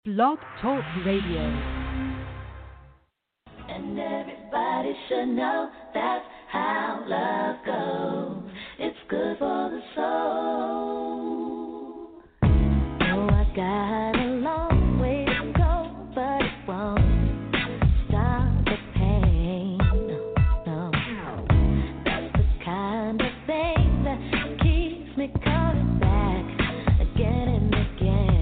Blog Talk Radio. And everybody should know that's how love goes. It's good for the soul. Oh, I got a long way to go, but it won't stop the pain. No, that's the kind of thing that keeps me coming back again and again.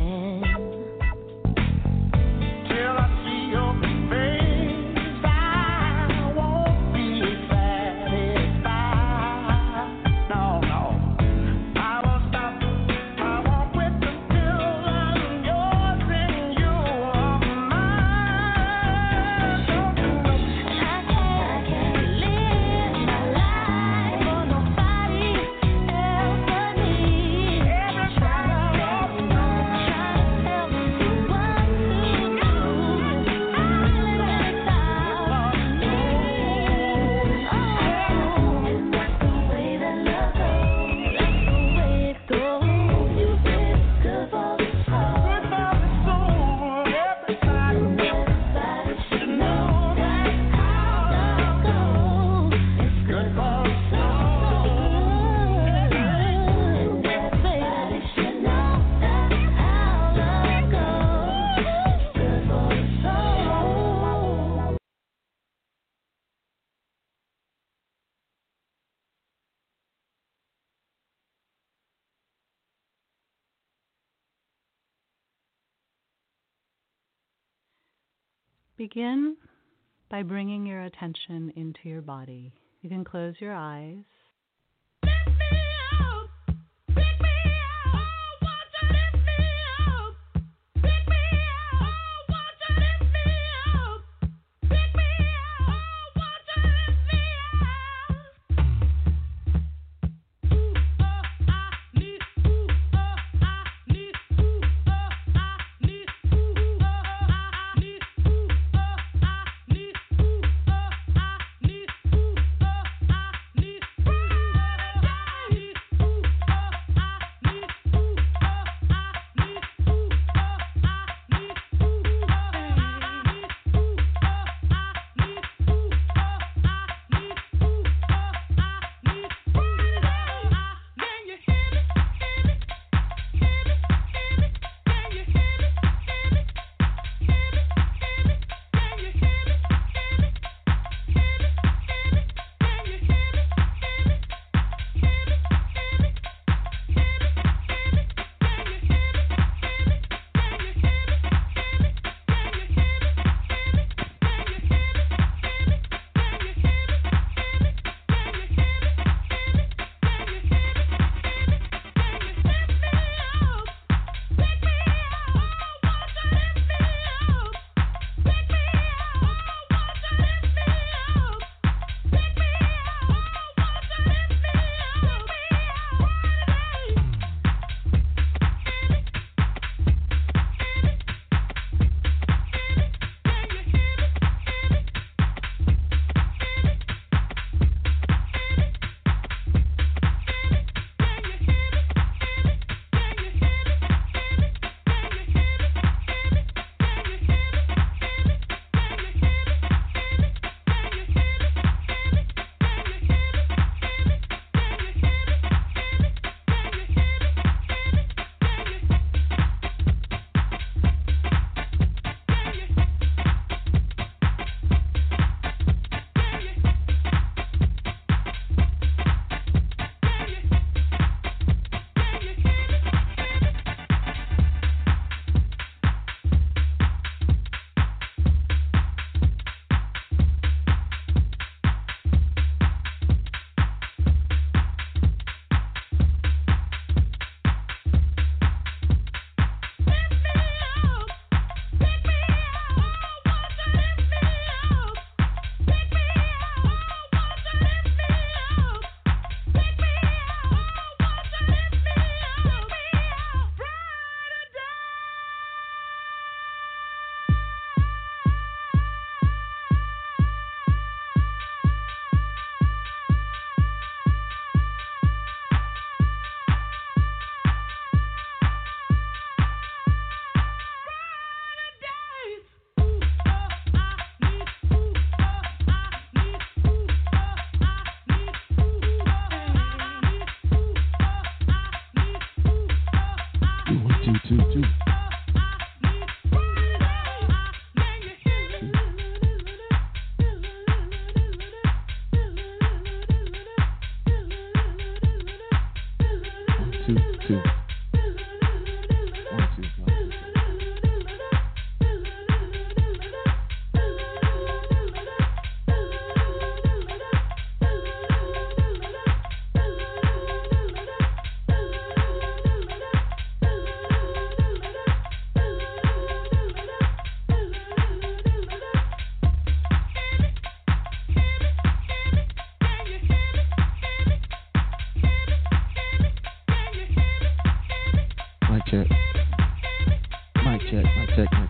Begin by bringing your attention into your body. You can close your eyes.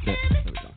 There we go.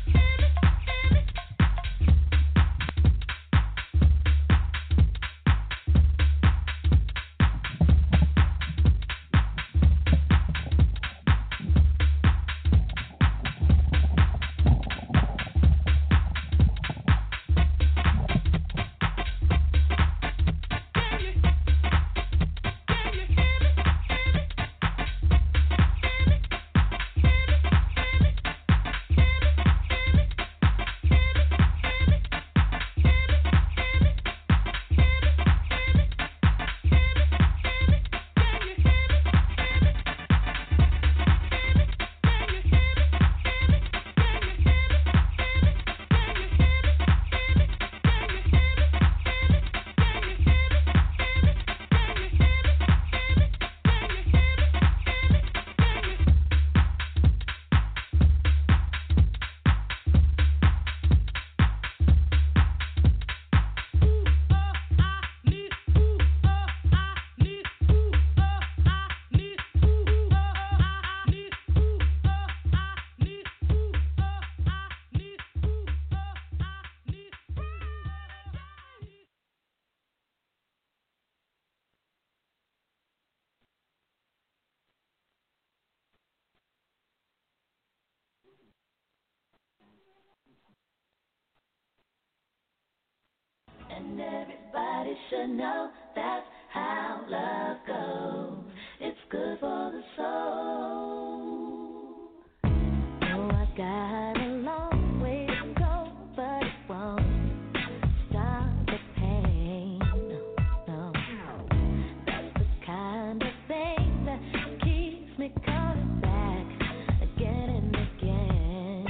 And everybody should know that's how love goes. It's good for the soul. Oh, I got a long way to go, but it won't stop the pain. No, that's the kind of thing that keeps me coming back again and again.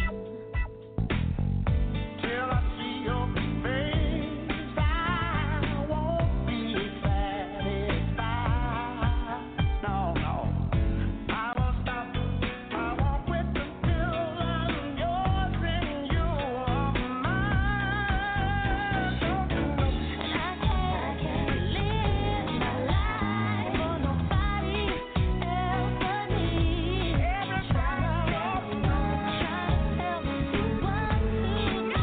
Till I see your face, I won't be satisfied. No, I won't stop. I won't quit until I'm yours and you are mine. And I can't live my life for nobody else but me. Trying to help you what to do.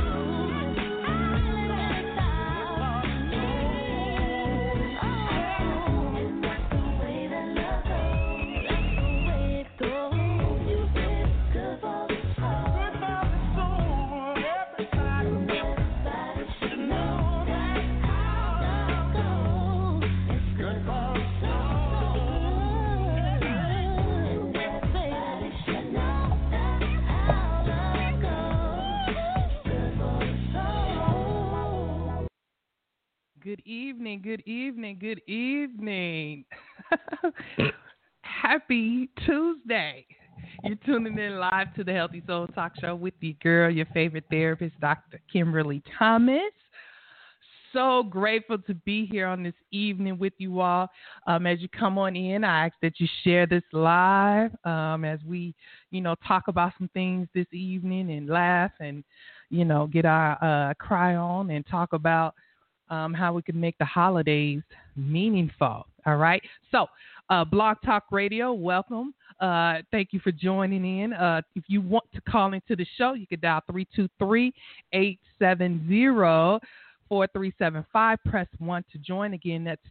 That's the way that love goes. That's the way it goes. You said it's good for the soul. Everybody should know that's how love goes. It's good for the soul. Everybody should know that's how love goes. It's good for the soul. Good evening, good evening, good evening. Happy Tuesday. You're tuning in live to the Healthy Soul Talk Show with your girl, your favorite therapist, Dr. Kimberly Thomas. So grateful to be here on this evening with you all. As you come on in, I ask that you share this live as we, talk about some things this evening and laugh and, get our cry on and talk about how we can make the holidays meaningful. All right. So, Blog Talk Radio, welcome. Thank you for joining in. If you want to call into the show, you can dial 323-870-4375. Press 1 to join. Again, that's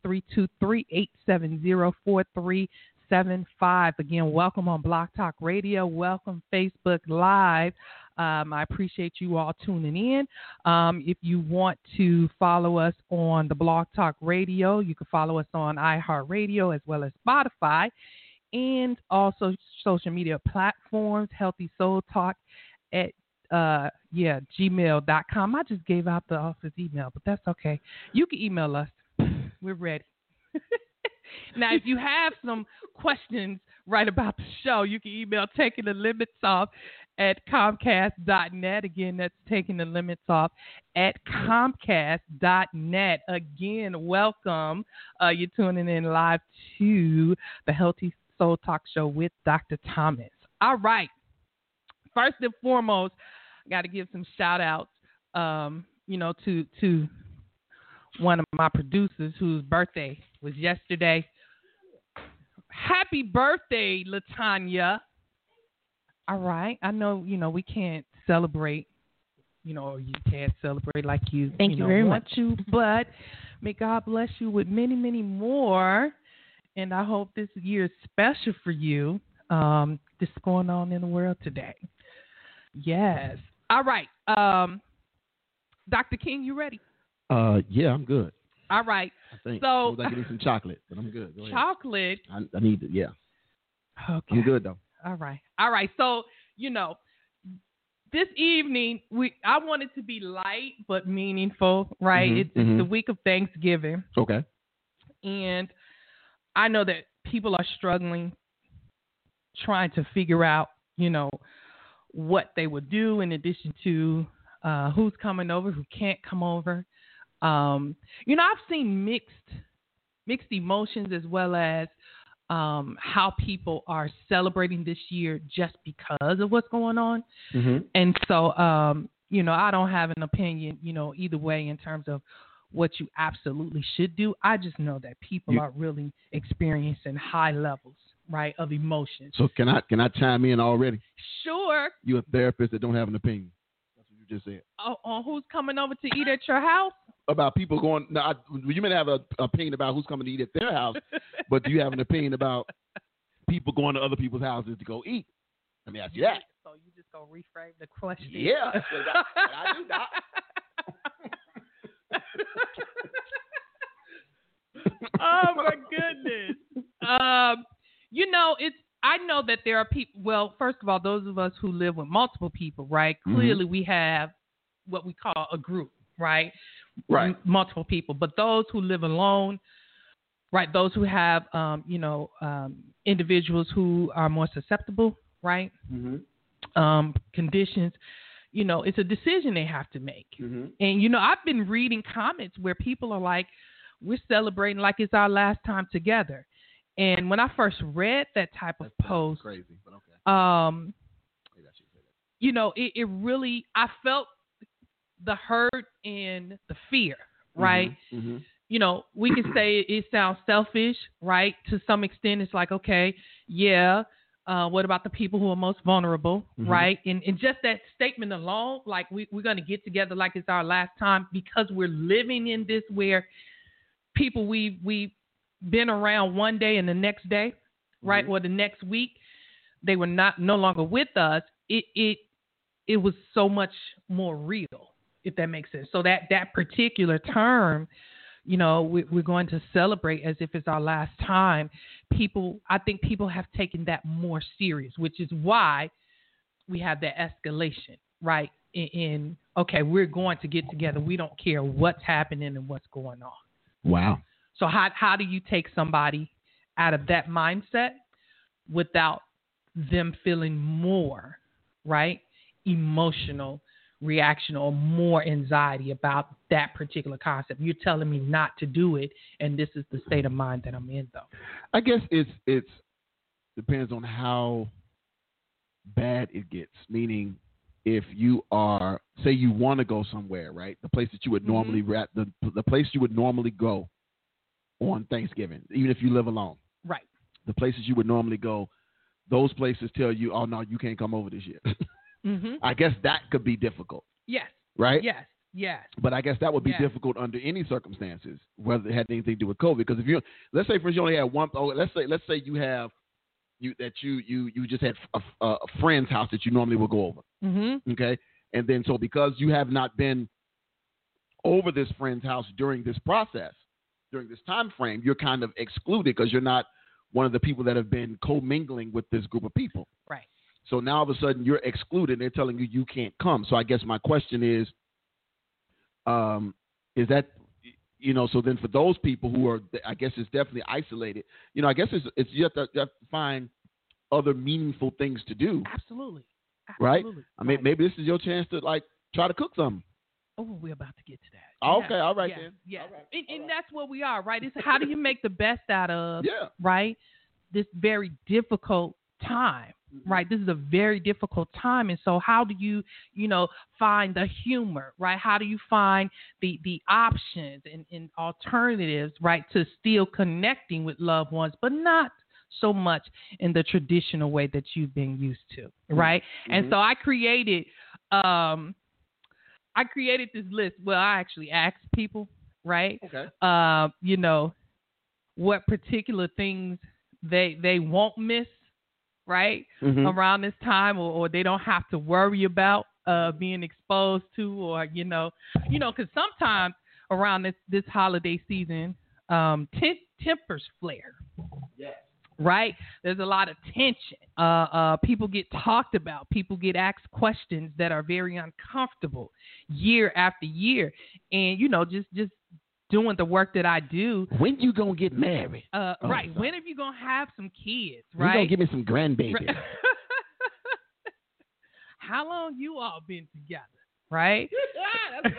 323-870-4375. Again, welcome on Blog Talk Radio. Welcome Facebook Live. I appreciate you all tuning in. If you want to follow us on the Blog Talk Radio, you can follow us on iHeartRadio as well as Spotify and also social media platforms, Healthy Soul Talk at gmail.com. I just gave out the office email, but that's okay. You can email us. We're ready. Now, if you have some questions right about the show, you can email Taking the Limits Off at Comcast.net. Again, that's Taking the Limits Off at Comcast.net. Again, welcome. You're tuning in live to the Healthy Soul Talk Show with Dr. Thomas. All right. First and foremost, I got to give some shout outs, to one of my producers whose birthday was yesterday. Happy birthday, LaTanya. All right. I know, we can't celebrate, or you can't celebrate like Thank you very want much. to, but may God bless you with many, many more. And I hope this year is special for you. This is going on in the world today. Yes. All right. Dr. King, you ready? Yeah, I'm good. All right. I think. So I can eat some chocolate, but I'm good. Go ahead. chocolate. I need it. Yeah. Okay. I'm good though. All right. So, this evening I want it to be light but meaningful, right? It's the week of Thanksgiving. Okay. And I know that people are struggling trying to figure out, what they would do in addition to who's coming over, who can't come over. I've seen mixed emotions as well as how people are celebrating this year just because of what's going on. Mm-hmm. And so, I don't have an opinion, either way in terms of what you absolutely should do. I just know that people are really experiencing high levels, right, of emotions. So can I chime in already? Sure. You're a therapist that don't have an opinion. That's what you just said. On who's coming over to eat at your house? About people going. Now, you may have an opinion about who's coming to eat at their house, but do you have an opinion about people going to other people's houses to go eat? Let me ask you that. So you just gonna reframe the question? Yeah, that's what I do, Doc. Oh my goodness. I know that there are people. Well, first of all, those of us who live with multiple people, right? Clearly, we have what we call a group, right? Right. Multiple people, but those who live alone, right? Those who have, individuals who are more susceptible, right? Conditions. It's a decision they have to make. And I've been reading comments where people are like, "We're celebrating like it's our last time together." And when I first read that type of post, crazy, but okay. It really, I felt the hurt and the fear, right? We could say it sounds selfish, right? To some extent, it's like, okay, yeah. What about the people who are most vulnerable, right? And just that statement alone, like we're going to get together like it's our last time because we're living in this where people we've been around one day and the next day, right, or the next week, they were no longer with us. It was so much more real, if that makes sense. So that particular term, we're going to celebrate as if it's our last time. I think people have taken that more serious, which is why we have that escalation, right? In okay, we're going to get together. We don't care what's happening and what's going on. Wow. So how do you take somebody out of that mindset without them feeling more, right, emotional reaction or more anxiety about that particular concept? You're telling me not to do it, and this is the state of mind that I'm in, though. I guess it's depends on how bad it gets. Meaning, if you are, say, you want to go somewhere, right? The place that you would normally the place you would normally go on Thanksgiving, even if you live alone, right? The places you would normally go, those places tell you, "Oh no, you can't come over this year." I guess that could be difficult. Yes. Right? Yes. But I guess that would be difficult under any circumstances, whether it had anything to do with COVID. Because if let's say for instance you only had one. Let's say you have you just had a friend's house that you normally would go over. Okay, and then so because you have not been over this friend's house during this process, during this time frame, you're kind of excluded because you're not one of the people that have been commingling with this group of people. Right. So now all of a sudden you're excluded. They're telling you can't come. So I guess my question is that, so then for those people who are, I guess it's definitely isolated, I guess it's you have to find other meaningful things to do. Absolutely. Right? I mean, maybe this is your chance to try to cook something. Oh, we're about to get to that. Okay, all right then. Yeah, all right. And that's where we are, right? It's how do you make the best out of, right, this very difficult time, right? This is a very difficult time. And so how do you, find the humor, right? How do you find the options and alternatives, right, to still connecting with loved ones, but not so much in the traditional way that you've been used to, right? Mm-hmm. And so I created this list. Well, I actually asked people, right? Okay. You know, what particular things they won't miss, right? Mm-hmm. Around this time, or they don't have to worry about being exposed to, or you know, because sometimes around this holiday season, tempers flare. Yes. Right? There's a lot of tension. People get talked about. People get asked questions that are very uncomfortable year after year. And, you know, just doing the work that I do. When you going to get married? Right. Sorry. When are you going to have some kids, right? When you going to give me some grandbabies? Right. How long you all been together, right? That's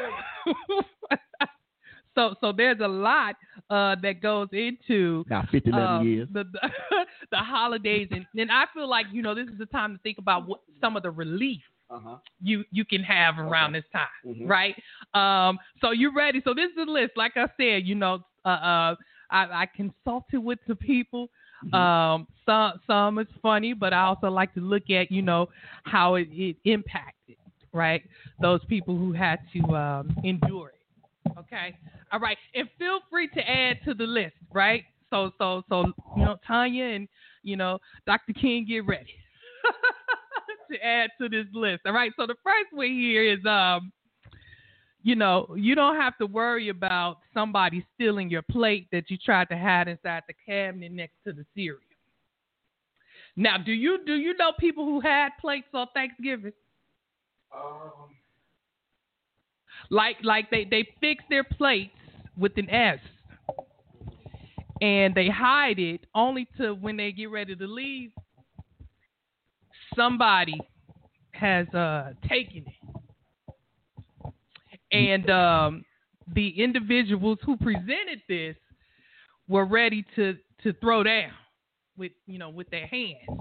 So there's a lot that goes into now 11 years the holidays, and I feel like, you know, this is the time to think about what some of the relief you can have around this time, right? So you're ready. So this is the list. Like I said, you know, I consulted with the people. Some is funny, but I also like to look at, you know, how it impacted, right, those people who had to endure it. Okay. All right. And feel free to add to the list, right? So, you know, Tanya and, you know, Dr. King, get ready to add to this list. All right. So the first one here is, you know, you don't have to worry about somebody stealing your plate that you tried to hide inside the cabinet next to the cereal. Now, do you know people who had plates on Thanksgiving? Like they fix their plates with an S, and they hide it only to when they get ready to leave, somebody has taken it. And the individuals who presented this were ready to throw down with their hands.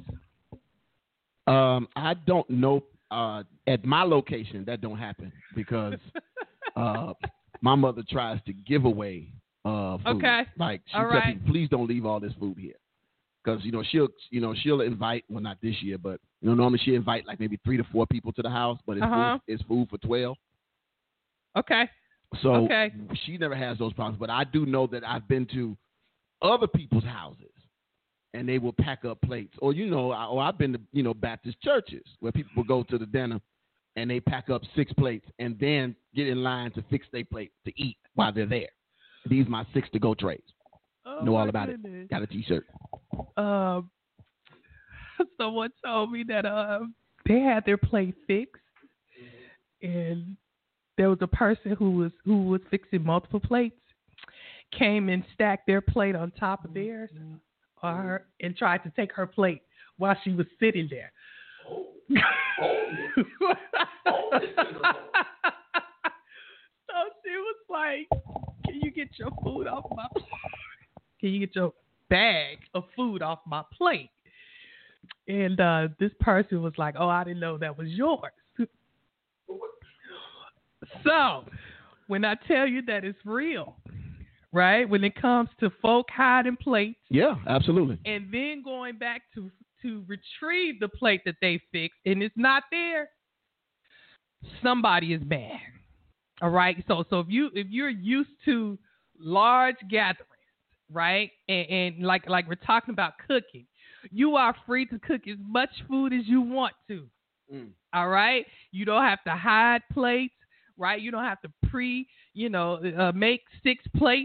I don't know. At my location, that don't happen because my mother tries to give away food. Okay. Like she tells people, please don't leave all this food here, because she'll invite, well, not this year, but normally she'll invite like maybe 3 to 4 people to the house, but it's food for 12. Okay. So she never has those problems, but I do know that I've been to other people's houses and they will pack up plates, or I've been to Baptist churches where people will go to the dinner and they pack up 6 plates and then get in line to fix their plate to eat while they're there. These my 6 to-go trays. Know all about it. Got a T-shirt. Someone told me that they had their plate fixed, and there was a person who was fixing multiple plates, came and stacked their plate on top of theirs, and tried to take her plate while she was sitting there. So she was like, "Can you get your food off my plate? Can you get your bag of food off my plate?" And this person was like, "Oh, I didn't know that was yours." So when I tell you that it's real, right? When it comes to folk hiding plates. Yeah, absolutely. And then going back to retrieve the plate that they fixed and it's not there, somebody is bad. All right. So if you're used to large gatherings, right? And like we're talking about cooking, you are free to cook as much food as you want to. All right. You don't have to hide plates, right? You don't have to make 6 plates.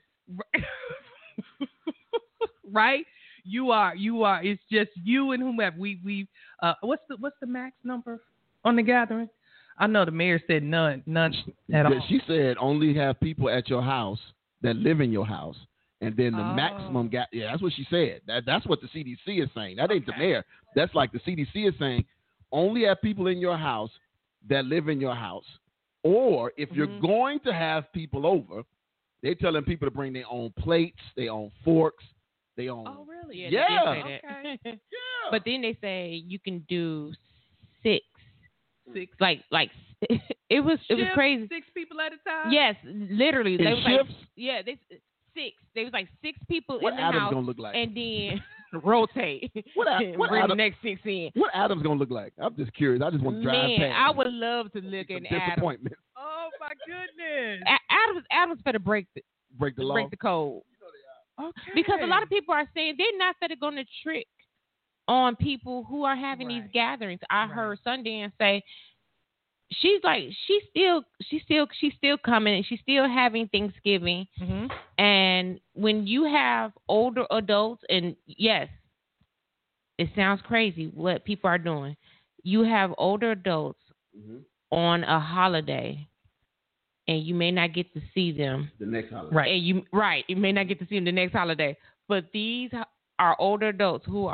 Right? You are. It's just you and whomever. We what's the max number on the gathering? I know the mayor said none at all. She said only have people at your house that live in your house, and then the maximum that's what she said. That's what the CDC is saying. That ain't the mayor. That's like the CDC is saying. Only have people in your house that live in your house, or if you're going to have people over, they're telling people to bring their own plates, their own forks. They own. Oh, really? Yeah. Okay. Yeah. But then they say you can do 6. Like it was crazy. 6 people at a time. Yes, literally. In they was shifts? Like 6. They was like 6 people what in the Adam's house. Gonna look like? And then rotate What and bring the Adam- next 6 in. What Adam's gonna look like? I'm just curious. I just want to drive Man, past. I would love to look at Adam. Disappointment. Oh my goodness. Adam's better break the Law. break the code. Okay. Because a lot of people are saying they're not going to trick on people who are having these Right. gatherings. I Right. heard Sundance say she's still coming and she's still having Thanksgiving. Mm-hmm. And when you have older adults, and yes, it sounds crazy what people are doing. You have older adults Mm-hmm. on a holiday, and you may not get to see them. The next holiday. Right. And you may not get to see them the next holiday. But these are older adults who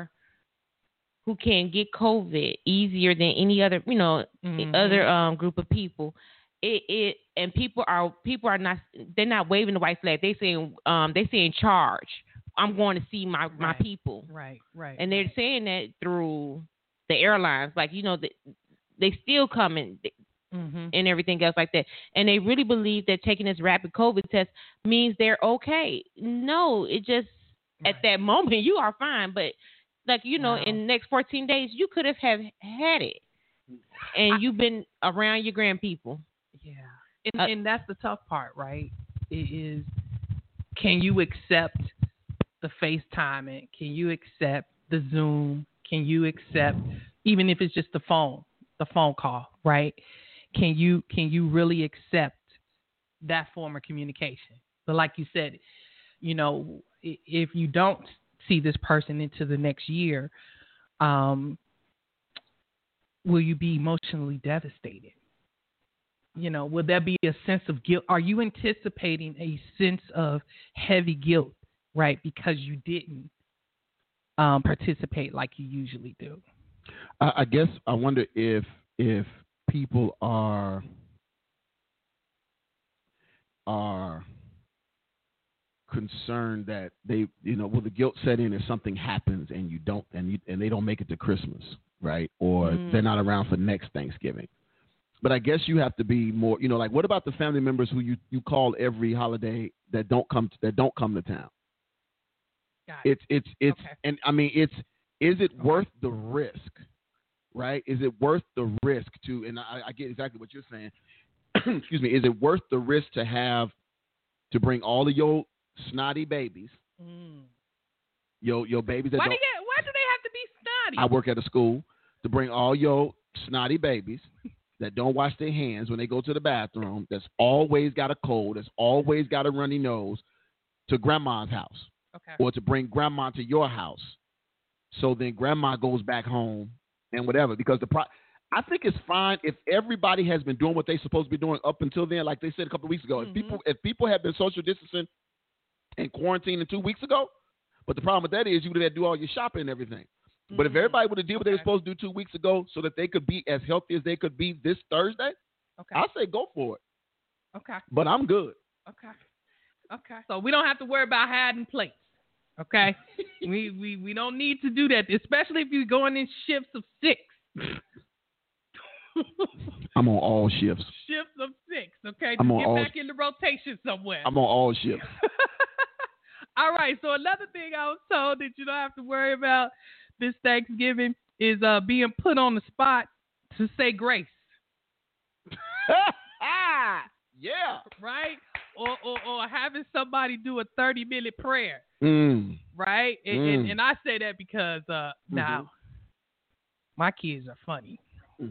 can get COVID easier than any other, Mhm. other group of people. And people are not, they're not waving the white flag. They saying charge. I'm going to see my Right. people. Right. And they're saying that through the airlines, like, they still coming Mm-hmm. and everything else like that. And they really believe that taking this rapid COVID test means they're okay. No, it just, at that moment, you are fine. But, like, in the next 14 days, you could have had it. And you've been around your grandpeople. Yeah. And that's the tough part, right? It is, can you accept the FaceTiming? Can you accept the Zoom? Can you accept, even if it's just the phone call, right? Can you really accept that form of communication? But like you said, if you don't see this person into the next year, will you be emotionally devastated? Will there be a sense of guilt? Are you anticipating a sense of heavy guilt, right? Because you didn't participate like you usually do. I guess I wonder if people are concerned that will the guilt set in if something happens and you don't and they don't make it to Christmas, right? Or they're not around for next Thanksgiving. But I guess you have to be more, like, what about the family members who you call every holiday that don't come to town? Got it. It's Okay. And I mean is it worth the risk? Right? Is it worth the risk to, and I get exactly what you're saying. Excuse me. Is it worth the risk to bring all of your snotty babies, your babies that Why don't, do they have to be snotty? I work at a school, to bring all your snotty babies that don't wash their hands when they go to the bathroom, that's always got a cold, that's always got a runny nose, to grandma's house. Okay. Or to bring grandma to your house. So then grandma goes back home and whatever. Because I think it's fine if everybody has been doing what they're supposed to be doing up until then, like they said a couple of weeks ago. Mm-hmm. If people have been social distancing and quarantining 2 weeks ago, but the problem with that is you would have to do all your shopping and everything. Mm-hmm. But if everybody would have did what they were supposed to do 2 weeks ago so that they could be as healthy as they could be this Thursday, I say go for it. Okay. But I'm good. Okay. So we don't have to worry about hiding plates. Okay. we don't need to do that, especially if you're going in shifts of 6. I'm on all shifts. Shifts of 6. Okay. I'm on Get all back in the rotation somewhere. I'm on all shifts. All right. So another thing I was told that you don't have to worry about this Thanksgiving is being put on the spot to say grace. Yeah. Right? Or having somebody do a 30-minute prayer. Right? And I say that because now my kids are funny.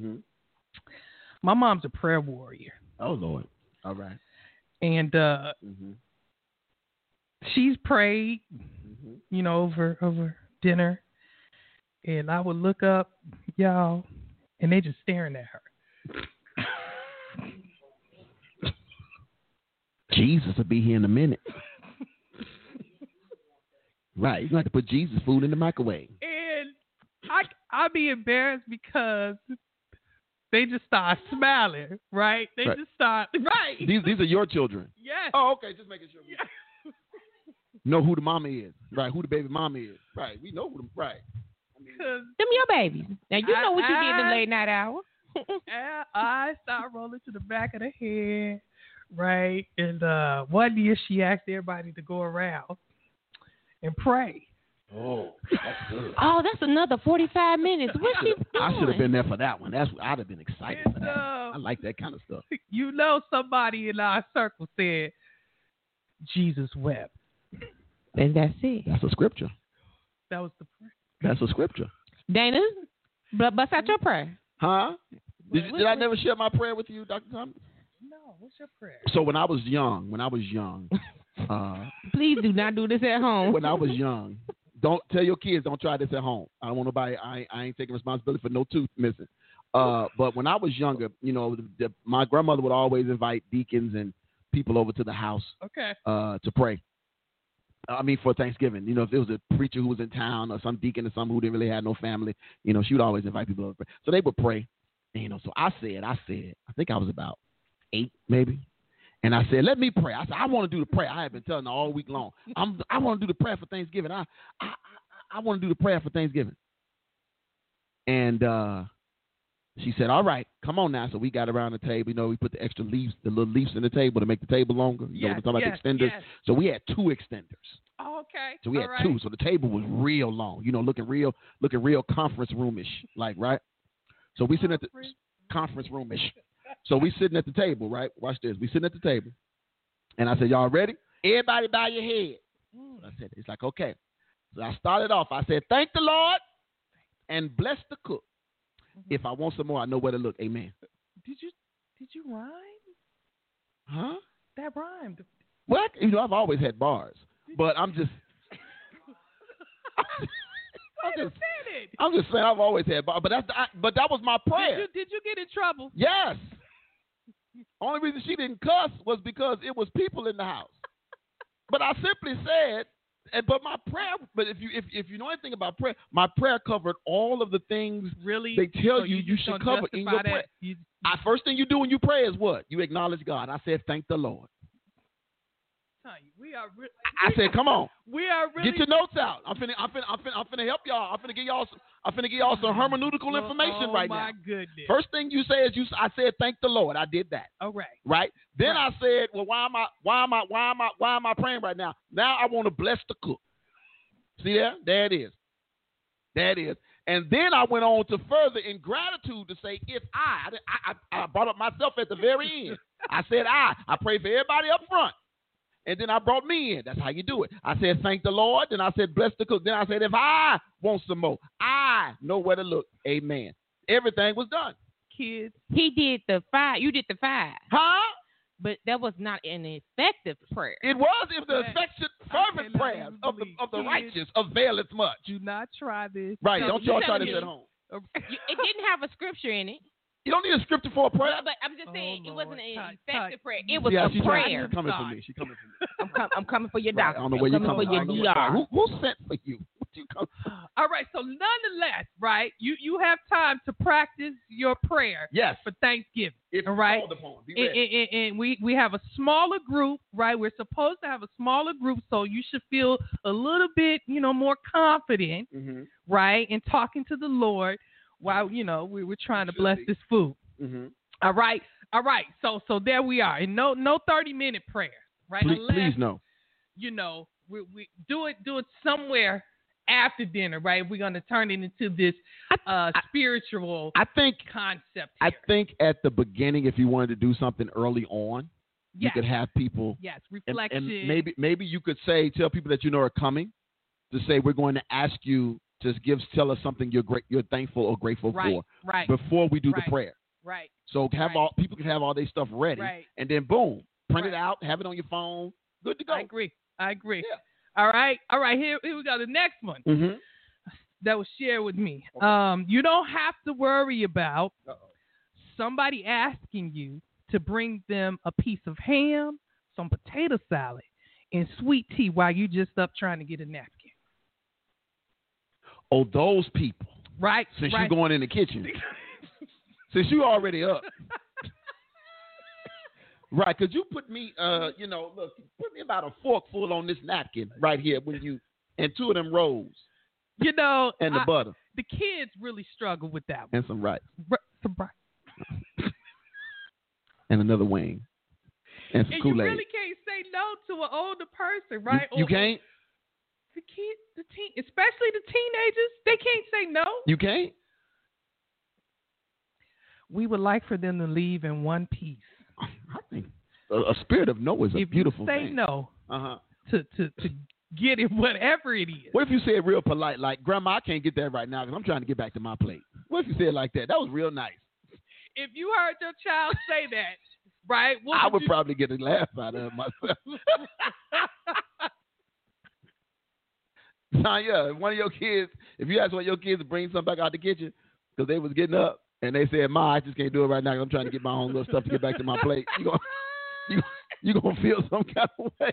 My mom's a prayer warrior. Oh, Lord. All right. And she's prayed, over dinner. And I would look up, y'all, and they just staring at her. Jesus will be here in a minute. Right. You're going to have to put Jesus food in the microwave. And I'd be embarrassed because they just start smiling, right? They just start, right. These are your children. Yes. Oh, okay. Just making sure. We know who the mama is. Right. Who the baby mama is. Right. We know who them. Right. Them your babies. Now, you know what you did in the late night hour. I start rolling to the back of the head, right? And one year she asked everybody to go around and pray. Oh, that's good. Oh, that's another 45 minutes. What's she doing? I should have been there for that one. I'd have been excited for that. And, I like that kind of stuff. you know, somebody in our circle said Jesus wept. And that's it. That's a scripture. That was the prayer. That's a scripture. Dana, bust out your prayer. Huh? Did I never share my prayer with you, Dr. Thomas? No, what's your prayer? So when I was young, Please do not do this at home. when I was young, don't tell your kids, don't try this at home. I don't want nobody, I ain't taking responsibility for no tooth missing. But when I was younger, you know, my grandmother would always invite deacons and people over to the house Okay. To pray. I mean, for Thanksgiving. You know, if there was a preacher who was in town or some deacon or some who didn't really have no family, you know, she would always invite people over to pray. So they would pray. And, you know, so I think I was about 8 maybe. And I said, let me pray. I said, I want to do the prayer. I have been telling her all week long. I want to do the prayer for Thanksgiving. I want to do the prayer for Thanksgiving. And she said, all right, come on now. So we got around the table. You know, we put the extra leaves, the little leaves in the table to make the table longer. You know, we're talking about the extenders. Yes. So we had 2 extenders. Oh, okay. So we had 2. So the table was real long. You know, looking real conference roomish, like, right? So we sitting at the conference roomish. So we sitting at the table, right? Watch this. We sitting at the table. And I said, y'all ready? Everybody bow your head. I said, it's like, okay. So I started off. I said, thank the Lord and bless the cook. If I want some more, I know where to look. Amen. Did you rhyme? Huh? That rhymed. What? You know, I've always had bars. But I'm just I'm just saying I've always had bars. But that was my prayer. Did you get in trouble? Yes. Only reason she didn't cuss was because it was people in the house. But I simply said, but my prayer. But if you know anything about prayer, my prayer covered all of the things really they tell so you should cover in your prayer. First thing you do when you pray is what? You acknowledge God. I said, thank the Lord. I said, come on. We are really. Get your notes out. I'm finna help y'all. I'm finna give y'all some hermeneutical information right now. Oh my goodness. First thing you say is I said, thank the Lord. I did that. All right. Right. Then I said, well, why am I praying right now? Now I want to bless the cook. See there? There it is. There it is. And then I went on to further in gratitude to say, if I brought up myself at the very end. I said I prayed for everybody up front. And then I brought me in. That's how you do it. I said, thank the Lord. Then I said, bless the cook. Then I said, if I want some more, I know where to look. Amen. Everything was done. Kids. He did the 5. You did the 5. Huh? But that was not an effective prayer. It was if the affectionate, fervent prayers of the righteous availeth much. Do not try this. Right. Don't y'all try this at home. It didn't have a scripture in it. You don't need a scripture for a prayer. But I'm just saying, it wasn't an effective prayer. It was a prayer. She's coming for me. She's coming for me. I'm coming for your doctor. I don't know where you're coming for your DR. Who sent for you? What you come? All right. So nonetheless, right, you have time to practice your prayer. Yes. For Thanksgiving. It's all right. called upon. Be ready. And we have a smaller group, right? We're supposed to have a smaller group, so you should feel a little bit, more confident, right, in talking to the Lord while we're trying to bless this food. Mm-hmm. All right. So there we are. And no 30-minute prayer, right? Please no. We do it somewhere after dinner, right? We're going to turn it into this spiritual concept here. I think at the beginning, if you wanted to do something early on, you could have people. Yes, reflection. And maybe you could tell people that are coming to say, we're going to ask you to tell us something you're thankful or grateful for before we do the prayer. Right. So people can have all their stuff ready, and then boom, print it out, have it on your phone, good to go. I agree. Yeah. All right. Here we go. The next one that was shared with me. Okay. You don't have to worry about somebody asking you to bring them a piece of ham, some potato salad, and sweet tea while you just up trying to get a napkin. Oh, those people. Right. Since you're going in the kitchen. Since you already up. Right, because you put me, look, put me about a forkful on this napkin right here and 2 of them rolls. And the butter. The kids really struggle with that one. And some rice. Some rice. And another wing. And some Kool-Aid. You really can't say no to an older person, right? You can't? The kid, especially the teenagers, they can't say no. You can't. We would like for them to leave in one piece. I think a spirit of no is a beautiful say thing. No. To get it, whatever it is. What if you say it real polite, like, Grandma, I can't get that right now because I'm trying to get back to my plate? What if you say it like that? That was real nice. If you heard your child say that, right? I would probably get a laugh out of it myself. Tanya, one of your kids, if you ask one of your kids to bring something back out the kitchen because they was getting up and they said, Ma, I just can't do it right now because I'm trying to get my own little stuff to get back to my plate, you gonna feel some kind of way.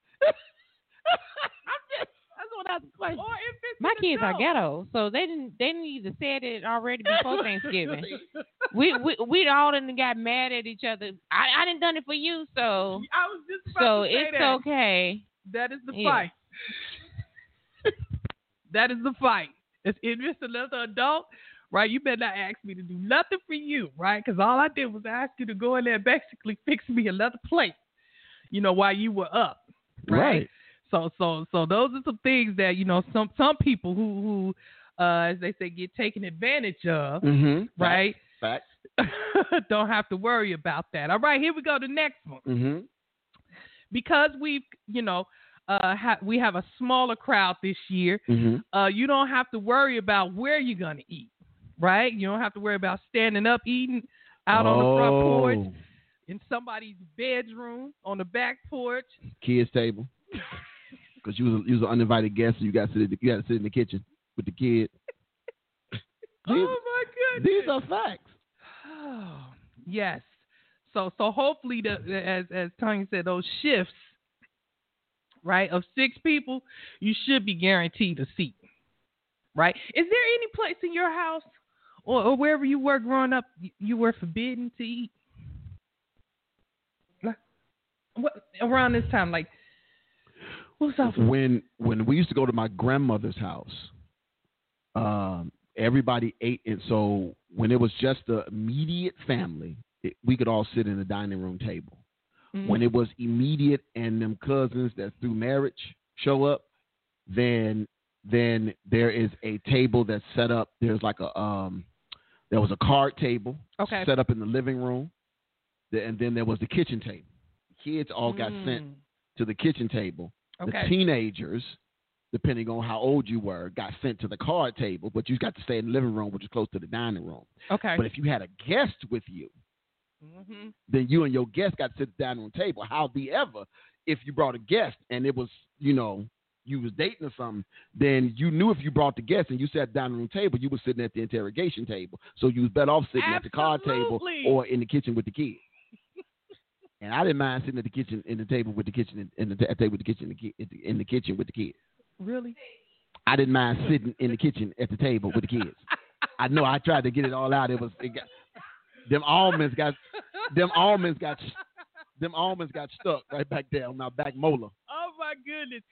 That's what I was like. My kids are ghetto, so they didn't even said it already before Thanksgiving. we all done got mad at each other. I didn't done it for you, so I was just about to say it's okay. That is the fight. That is the fight. If it's another adult, right, you better not ask me to do nothing for you, right? Because all I did was ask you to go in there and basically fix me another plate, while you were up, right? So those are some things that, some people who as they say, get taken advantage of, right? Facts. Don't have to worry about that. All right, here we go. The next one. Because we've, we have a smaller crowd this year, you don't have to worry about where you're going to eat, right? You don't have to worry about standing up eating out on the front porch, in somebody's bedroom, on the back porch. Kids' table. Because you was an uninvited guest, so you got to sit in the kitchen with the kid. Oh my goodness! These are facts. Oh, yes. So hopefully, as Tanya said, those shifts, right, of 6 people, you should be guaranteed a seat, right? Is there any place in your house or wherever you were growing up you were forbidden to eat? What around this time, like? What's up? When we used to go to my grandmother's house, everybody ate, and so when it was just the immediate family, we could all sit in the dining room table. When it was immediate and them cousins that through marriage show up, then there is a table that's set up. There's like there was a card table set up in the living room, and then there was the kitchen table. Kids all got sent to the kitchen table. The teenagers, depending on how old you were, got sent to the card table, but you got to stay in the living room, which is close to the dining room. But if you had a guest with you, then you and your guest got to sit at the dining room table. However, if you brought a guest and it was, you was dating or something, then you knew if you brought the guest and you sat at the dining room table, you were sitting at the interrogation table. So you was better off sitting at the card table or in the kitchen with the kids. And I didn't mind sitting at the kitchen, in the table with the kitchen, in the table with the kitchen, in the kitchen with the kids. Really? I didn't mind sitting in the kitchen at the table with the kids. I know I tried to get it all out. Them almonds got stuck right back there on my back molar. Oh my goodness!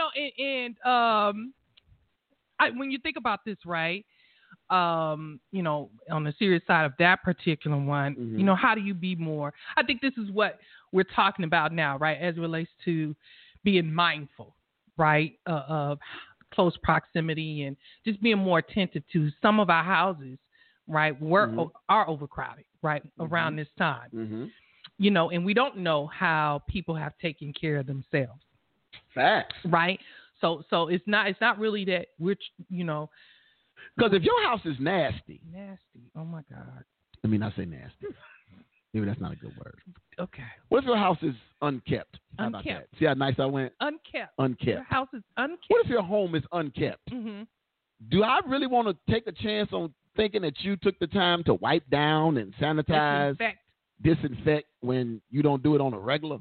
When you think about this, right? On the serious side of that particular one, how do you be more? I think this is what we're talking about now, right? As it relates to being mindful, right, of close proximity and just being more attentive to some of our houses, right, are overcrowded, right, around this time. And we don't know how people have taken care of themselves. Facts. Right? So it's not really that we're, because if your house is nasty. Oh my God. I mean, I say nasty. Maybe that's not a good word. Okay. What if your house is unkept? How about that? See how nice I went? Unkept. Your house is unkept. What if your home is unkept? Do I really want to take a chance on thinking that you took the time to wipe down and sanitize, disinfect when you don't do it on a regular?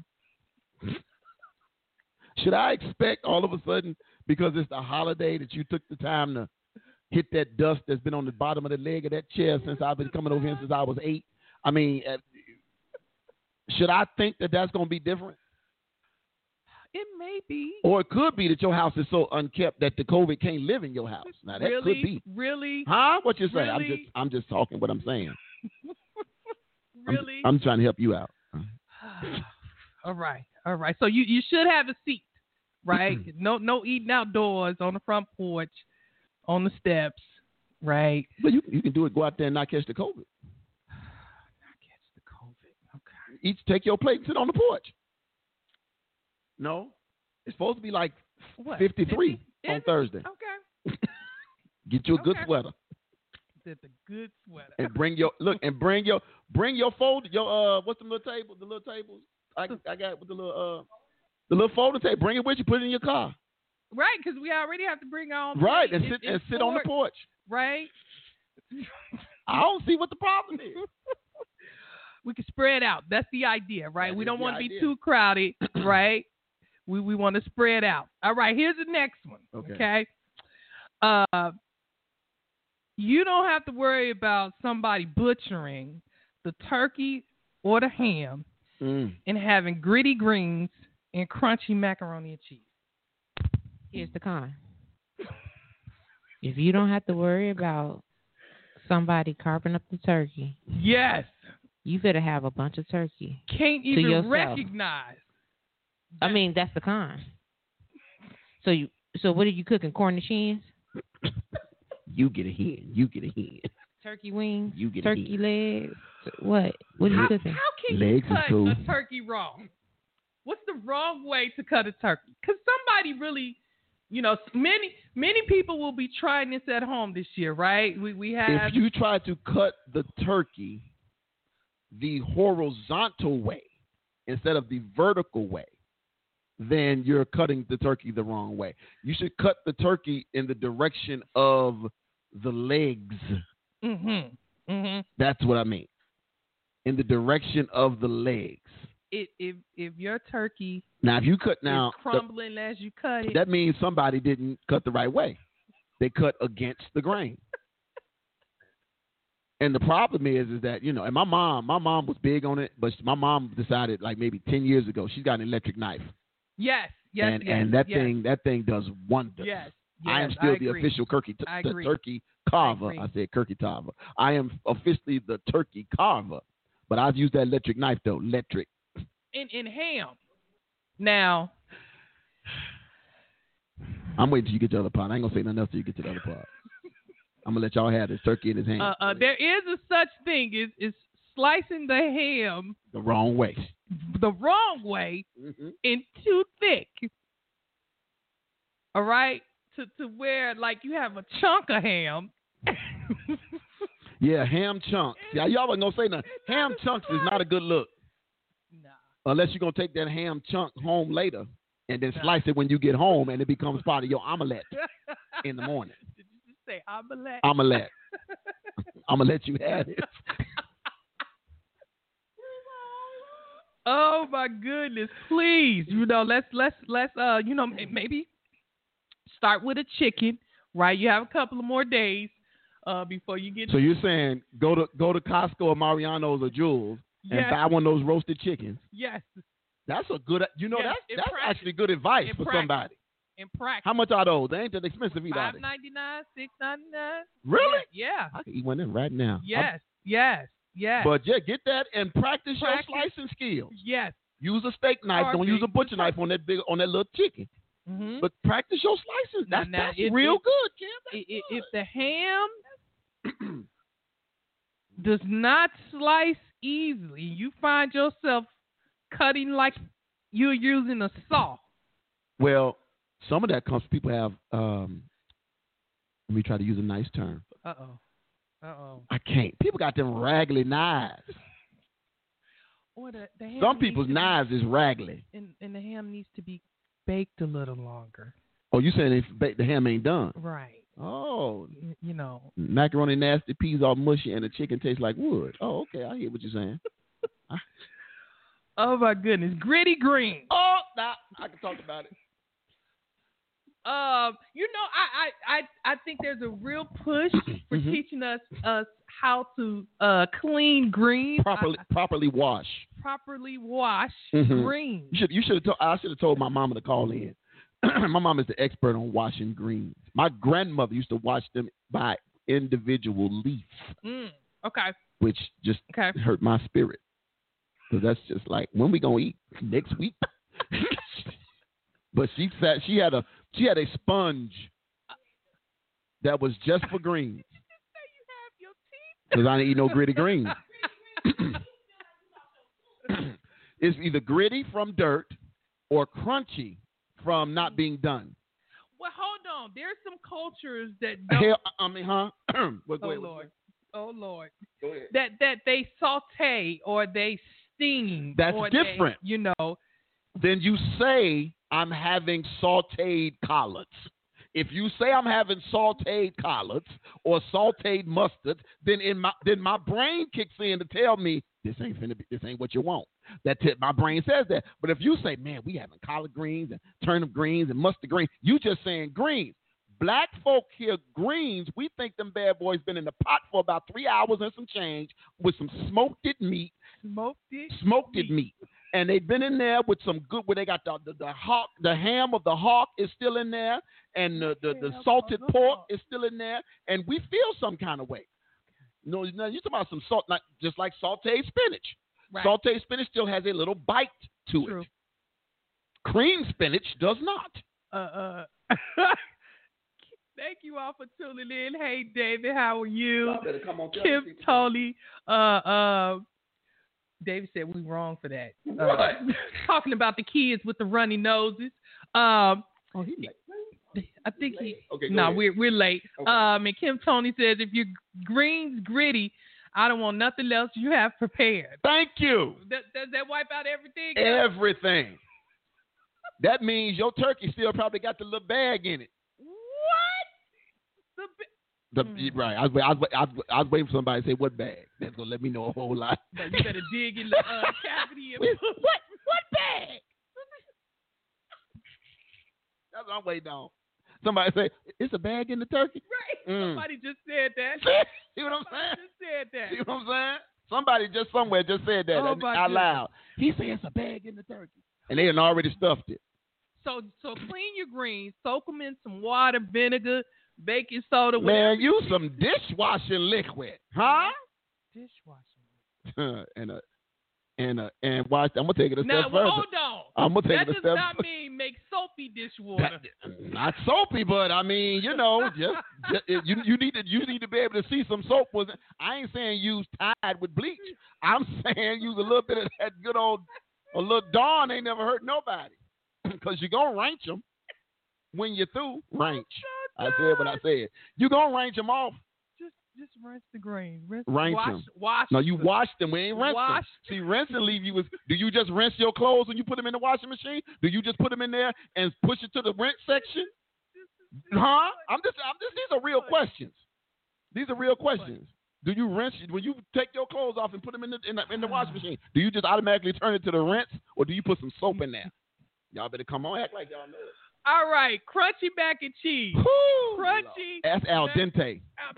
Should I expect all of a sudden, because it's the holiday, that you took the time to hit that dust that's been on the bottom of the leg of that chair since I've been coming over here since I was 8? I mean, should I think that that's going to be different? It may be. Or it could be that your house is so unkept that the COVID can't live in your house. Now, that could be. Really? Huh? What you say? Really? I'm just talking what I'm saying. Really? I'm trying to help you out. All right. So you should have a seat, right? No eating outdoors on the front porch, on the steps, right? But you can do it. Go out there and not catch the COVID. Not catch the COVID. Okay. Take your plate and sit on the porch. No, it's supposed to be like What? 53 on Thursday. Okay. Get you a good sweater. That's a good sweater. And bring your fold what's the little table? The little tables I got with the little folding table. Bring it with you. Put it in your car. Right, because we already have to bring our own. Right, plate. and sit on the porch. Right. I don't see what the problem is. We can spread out. That's the idea, right? That we is don't the want to be idea. too crowded, right? We want to spread out. All right, here's the next one. Okay. You don't have to worry about somebody butchering the turkey or the ham and having gritty greens and crunchy macaroni and cheese. Here's the con. If you don't have to worry about somebody carving up the turkey, Yes. you better have a bunch of turkey. Can't even yourself. recognize. I mean, that's the con. So what are you cooking? Corn and cheese? You get a hen. You get a hen. Turkey wings? You get a turkey hen. legs? What? What are you cooking? How can Legs you is cut cool. a turkey wrong? What's the wrong way to cut a turkey? Because somebody really, many people will be trying this at home this year, right? We have. If you try to cut the turkey the horizontal way instead of the vertical way, then you're cutting the turkey the wrong way. You should cut the turkey in the direction of the legs. That's what I mean. In the direction of the legs. If your turkey Now, if you cut is now, crumbling as you cut it, that means somebody didn't cut the right way. They cut against the grain. And the problem is that, and my mom was big on it, but my mom decided like maybe 10 years ago, she's got an electric knife. yes, And that thing does wonders. Yes, I am still the agree. official turkey carver. agree. I said turkey carver. I am officially the turkey carver, but I've used that electric knife though. Electric. In ham. Now, I'm waiting till you get to the other part. I ain't gonna say nothing else till you get to the other part. I'm gonna let y'all have this turkey in his hand. there is a such thing is slicing the ham The wrong way. the wrong way and too thick. All right, to where like you have a chunk of ham. Yeah, ham chunks. Yeah, y'all wasn't gonna say nothing. Ham chunks is not a good look. Nah. Unless you're going to take that ham chunk home later and then slice it when you get home and it becomes part of your omelet in the morning. Did you just say omelet? Omelet. I'm going to let you have it. Oh my goodness! Please, let's maybe start with a chicken, right? You have a couple of more days before you get. So you're saying go to Costco or Mariano's or Jewel's and Yes. buy one of those roasted chickens. Yes, That's a good, Yes, in that's practice. actually good advice In for practice. somebody. in practice. How much are those? They ain't that expensive either. are they? $5.99, $6.99. Really? Yeah. I can eat one of them right now. Yes. But yeah, get that and practice your Practice. slicing skills. Yes. Use a steak knife. Don't use a butcher knife on that little chicken. Mm-hmm. But practice your slicing. Now, That's if- real if- good, Kim. That's If the ham does not slice easily, you find yourself cutting like you're using a saw. Well, some of that comes. People have. Let me try to use a nice term. Uh-oh. I can't. People got them raggedy knives. Or the ham Some needs people's to be- knives is raggedy. and the ham needs to be baked a little longer. Oh, you saying the ham ain't done? Right. Oh, Macaroni nasty, peas all mushy, and the chicken tastes like wood. Oh, okay, I hear what you're saying. Oh my goodness, gritty green. Oh, nah, I can talk about it. I think there's a real push for Mhm. teaching us how to clean greens. Properly wash. Properly wash Mhm. greens. You should have. I should have told my mama to call in. My mom is the expert on washing greens. My grandmother used to wash them by individual leaf, Okay. which just Okay. hurt my spirit. So that's just like, when we gonna eat next week? But she had a sponge that was just for greens. Because I didn't eat no gritty greens. It's either gritty from dirt or crunchy from not being done. Well, hold on. There's some cultures that don't. Oh Lord. Go ahead. That they saute or they steam. That's or different. Then you say I'm having sauteed collards. If you say I'm having sauteed collards or sauteed mustard, then my brain kicks in to tell me this ain't what you want. My brain says that. But if you say, man, we having collard greens and turnip greens and mustard greens, you just saying greens. Black folk hear greens, we think them bad boys been in the pot for about 3 hours and some change with some smoked meat. And they've been in there with some good, where they got the ham of the hawk is still in there, and the salted pork is still in there, and we feel some kind of way. No, you're talking about some salt, not just like sauteed spinach. Right. Sauteed spinach still has a little bite to it. Cream spinach does not. Thank you all for tuning in. Hey, David, how are you? Come on, Kim, Tony. David said we wrong for that. Talking about the kids with the runny noses. He late. I think he. Okay, no, we're late. Okay. And Kim Tony says if your greens gritty, I don't want nothing else you have prepared. Thank you. Does that wipe out everything? Everything. That means your turkey still probably got the little bag in it. What? Right. I was waiting for somebody to say what bag. That's gonna let me know a whole lot. But you better dig in the cavity. What bag? That's what I'm waiting on. Somebody say it's a bag in the turkey. Right. Somebody just said that. See what I'm saying? Just said that. See what I'm saying? Somebody just somewhere just said that out loud. He said it's a bag in the turkey, and they had already stuffed it. So clean your greens, soak them in some water, vinegar, baking soda. Man, use some dishwashing liquid, huh? Dishwashing. and watch. I'm gonna take it a step further. Hold on. I'm gonna take it a step. That does not mean make soapy dishwater. Not soapy, but I mean, just you need to be able to see some soap. I ain't saying use Tide with bleach. I'm saying use a little bit of that good old, a little Dawn ain't never hurt nobody. Because you're going to range them when you're through. Range. I said what I said. You're going to range them off. Just rinse the grain. Wash them. No, you wash them. We ain't rinse them. See, rinse and leave you with, do you just rinse your clothes when you put them in the washing machine? Do you just put them in there and push it to the rinse section? Huh? These are real questions. These are real questions. Do you rinse, when you take your clothes off and put them in the washing machine, do you just automatically turn it to the rinse, or do you put some soap in there? Y'all better come on, act like y'all know it. All right, crunchy mac and cheese. Woo! Crunchy. That's al dente.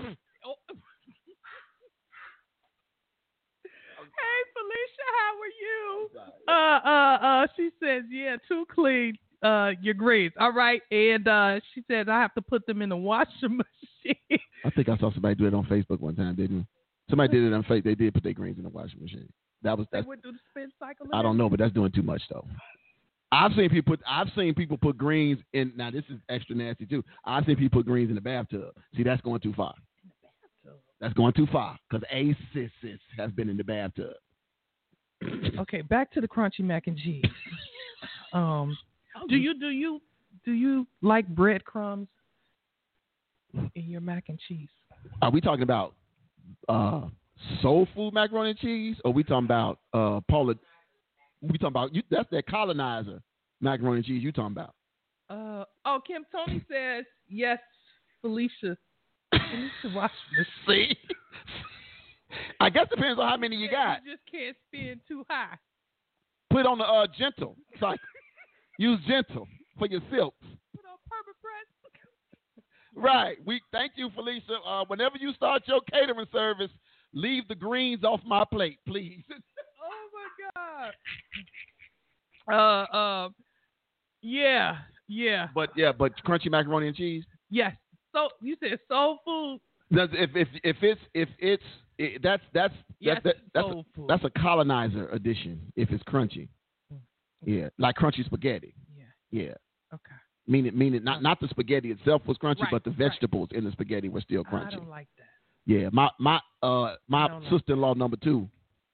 Hey, Felicia, how are you? She says, yeah, too clean. Your greens. All right, and she says I have to put them in the washing machine. I think I saw somebody do it on Facebook one time, didn't you? Somebody did it on Facebook. They did put their greens in the washing machine. They went through the spin cycle. I don't know, but that's doing too much though. I've seen people put greens in. Now this is extra nasty too. I've seen people put greens in the bathtub. See, that's going too far. In the bathtub. That's going too far because sis has been in the bathtub. Okay, back to the crunchy mac and cheese. Do you like breadcrumbs in your mac and cheese? Are we talking about soul food macaroni and cheese, or we talking about Paula? We talking about that's that colonizer macaroni and cheese you talking about? Kim Tony says yes. Felicia watch this. See, I guess it depends on how many you got. You just can't spin too high. Put it on the gentle cycle. Use gentle for your silks. Put on perma press. Right. We thank you, Felicia. Whenever you start your catering service, leave the greens off my plate, please. Oh my God. Yeah. But crunchy macaroni and cheese. Yes. So you said soul food. That's soul food. That's a colonizer edition. If it's crunchy. Yeah, like crunchy spaghetti. Yeah. Okay. Meaning not the spaghetti itself was crunchy, Right, but the right. vegetables in the spaghetti were still crunchy. I don't like that. Yeah, my don't like sister-in-law number 2.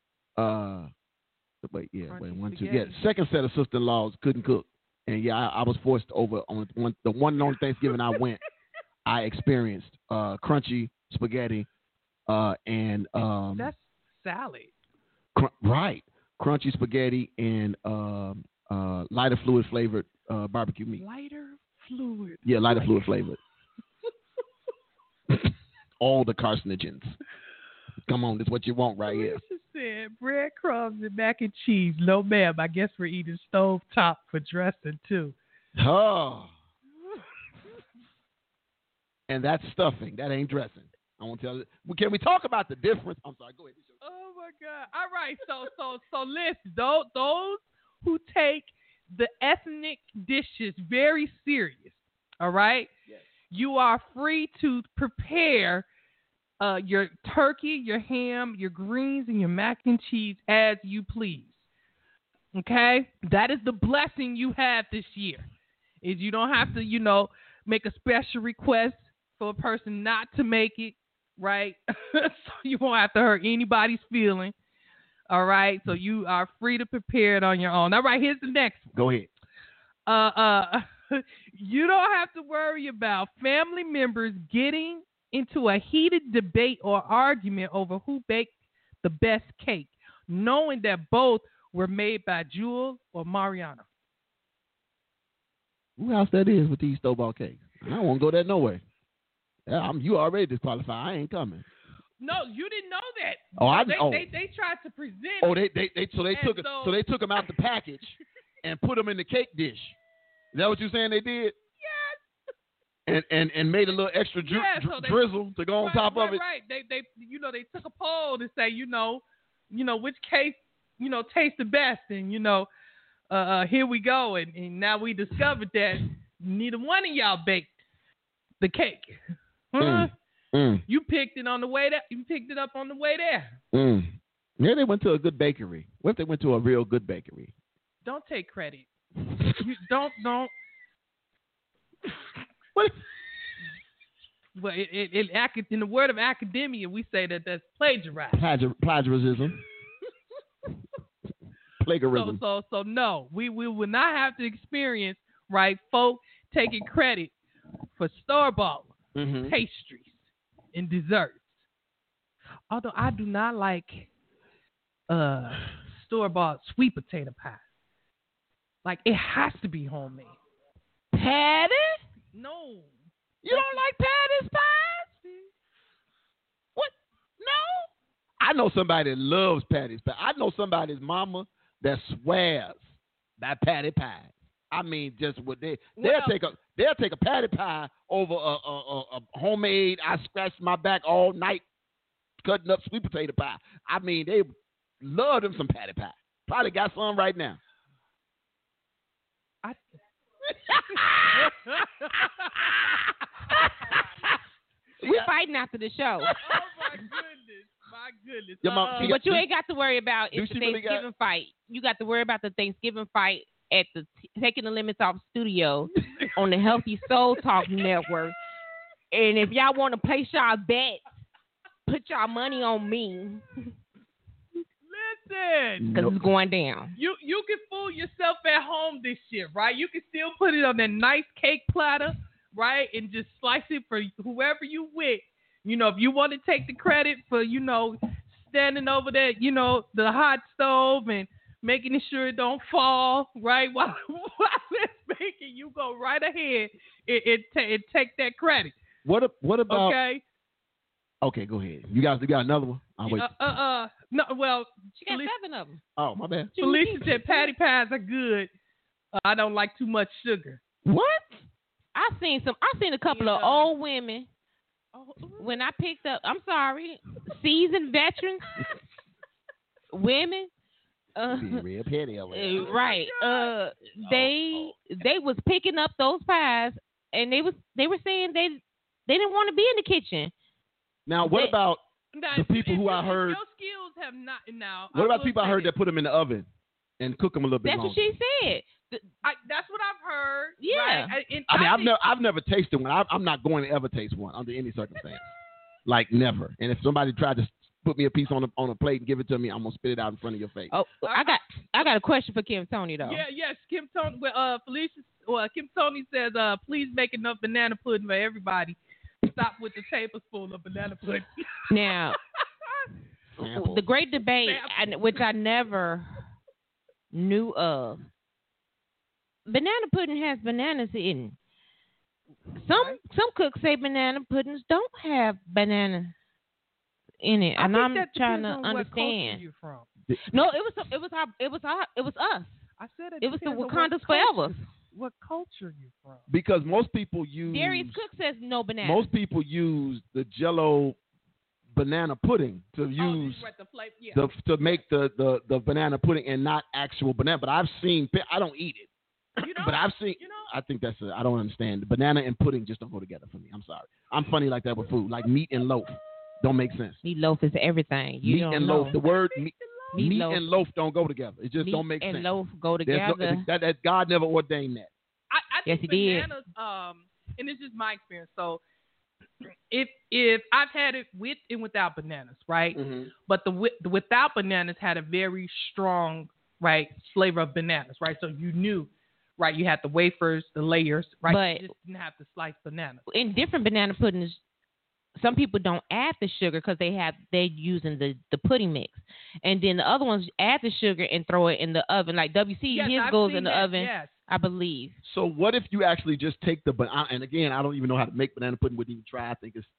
Wait, Crunchy 1, 2. Yeah, spaghetti. second set of sister-in-laws couldn't cook, and yeah, I was forced over on the one and only Thanksgiving I went. I experienced crunchy spaghetti, and That's salad. right, crunchy spaghetti and lighter fluid flavored barbecue meat. Lighter fluid. Yeah, lighter fluid flavored. All the carcinogens. Come on, this is what you want right here. Alicia said breadcrumbs and mac and cheese. No, ma'am. I guess we're eating stovetop for dressing too. Oh. And that's stuffing. That ain't dressing. I won't tell you. Well, can we talk about the difference? I'm sorry. Go ahead. Oh my God! All right, so listen, those who take the ethnic dishes very serious, all right, yes. You are free to prepare your turkey, your ham, your greens, and your mac and cheese as you please. Okay, that is the blessing you have this year. Is you don't have to, make a special request for a person not to make it. Right? So you won't have to hurt anybody's feeling. All right? So you are free to prepare it on your own. All right, here's the next one. Go ahead. You don't have to worry about family members getting into a heated debate or argument over who baked the best cake, knowing that both were made by Jewel or Mariana. Who else that is with these store-bought cakes? I won't go there no way. Yeah, you already disqualified. I ain't coming. No, you didn't know that. Oh, I they, know. They tried to present. Oh, it. they took them out the package and put them in the cake dish. Is that what you're saying they did? Yes. And made a little extra drizzle to go on top of it. Right. They took a poll to say which cake tastes the best, and here we go, and now we discovered that neither one of y'all baked the cake. You picked it on the way there. You picked it up on the way there. Yeah, they went to a good bakery. What if they went to a real good bakery? Don't take credit. You don't. What? Well, in the word of academia, we say that's plagiarizing. Plagiarism. Plagiarism. So no, we will not have to experience folk taking credit for store-bought pastries and desserts. Although I do not like store-bought sweet potato pie. Like, it has to be homemade. Patty? No. You don't like Patty's pies? What? No? I know somebody that loves Patty's pie. I know somebody's mama that swears by Patty pie. I mean, just what they'll take a patty pie over a homemade. I scratched my back all night cutting up sweet potato pie. I mean, they love them some patty pie. Probably got some right now. We're fighting after the show. Oh my goodness. Your mom, What you ain't got to worry about is the really Thanksgiving fight. You got to worry about the Thanksgiving fight at the Taking the Limits Off studio on the Healthy Soul Talk Network. And if y'all want to place y'all bets, put y'all money on me. Listen. Because it's going down. You can fool yourself at home this year, right? You can still put it on that nice cake platter, right? And just slice it for whoever you with. If you want to take the credit for, standing over there, the hot stove and making sure it don't fall, right? While it's baking, you go right ahead and take that credit. What about? Okay. Okay, go ahead. You guys got another one? I'll wait. No, well, She got 7 of them. Oh, my bad. Felicia said patty pies are good. I don't like too much sugar. What? I seen a couple of old women when I picked up. I'm sorry, seasoned veterans, women. Real petty over there. Right. They was picking up those pies, and they were saying they didn't want to be in the kitchen. Now, what about the people who I heard? Your skills have not now. What about people I heard that put them in the oven and cook them a little bit That's longer? what she said. That's what I've heard. Yeah. Right? And I mean, think- I've never tasted one. I'm not going to ever taste one under any circumstance. Like never. And if somebody tried to put me a piece on a plate and give it to me, I'm gonna spit it out in front of your face. Oh, I got a question for Kim Tony though. Yeah, yes, Kim Tony. Kim Tony says, please make enough banana pudding for everybody. Stop with the tablespoon of banana pudding. Now, Sample. the great debate, which I never knew of. Banana pudding has bananas in. Some cooks say banana puddings don't have bananas in it, and I'm trying to understand. You're from. No, it was us. I said It was the depends on Wakanda's what forever. culture- What culture you from? Because most people use Darius Cook says no bananas. most people use the Jello banana pudding to use to make the banana pudding and not actual banana. But I've seen I don't eat it. But I've seen. I think I don't understand. Banana and pudding just don't go together for me. I'm sorry. I'm funny like that with food. Like meat and loaf don't make sense. Meatloaf is everything. Meat and loaf. The word meat Meatloaf. and loaf don't go together. It just Meat don't make sense. and loaf go There's together. that God never ordained that. I Yes, think he did. bananas, and it's just my experience. So if I've had it with and without bananas, right? Mm-hmm. But the without bananas had a very strong, right, flavor of bananas, right? So you knew, right, you had the wafers, the layers, right? But you just didn't have to slice bananas. In different banana puddings, some people don't add the sugar because they're using the pudding mix, and then the other ones add the sugar and throw it in the oven. Like WC, Yes, his I've goes seen in the that, oven, yes. I believe. So what if you actually just take the banana? And again, I don't even know how to make banana pudding. Wouldn't even try. I think it's,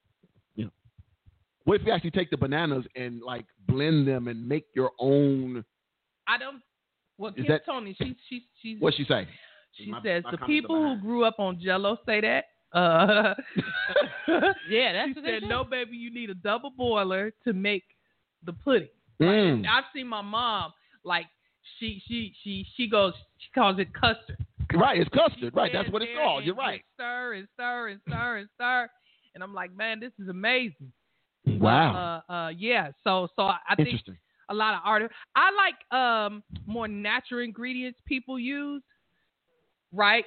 What if you actually take the bananas and like blend them and make your own? I don't. Well, Kim Tony, she's. What'd she say? She says the people who grew up on Jello say that. Yeah, that's she what they said, do. no, baby, you need a double boiler to make the pudding. Mm. Right? I've seen my mom, like, she calls it custard. Right, it's custard. She Right, that's stands what it's there called. and You're right. Stir and stir and stir and stir. And I'm like, man, this is amazing. Wow. Yeah. So I think Interesting. a lot of art. I like more natural ingredients people use. Right.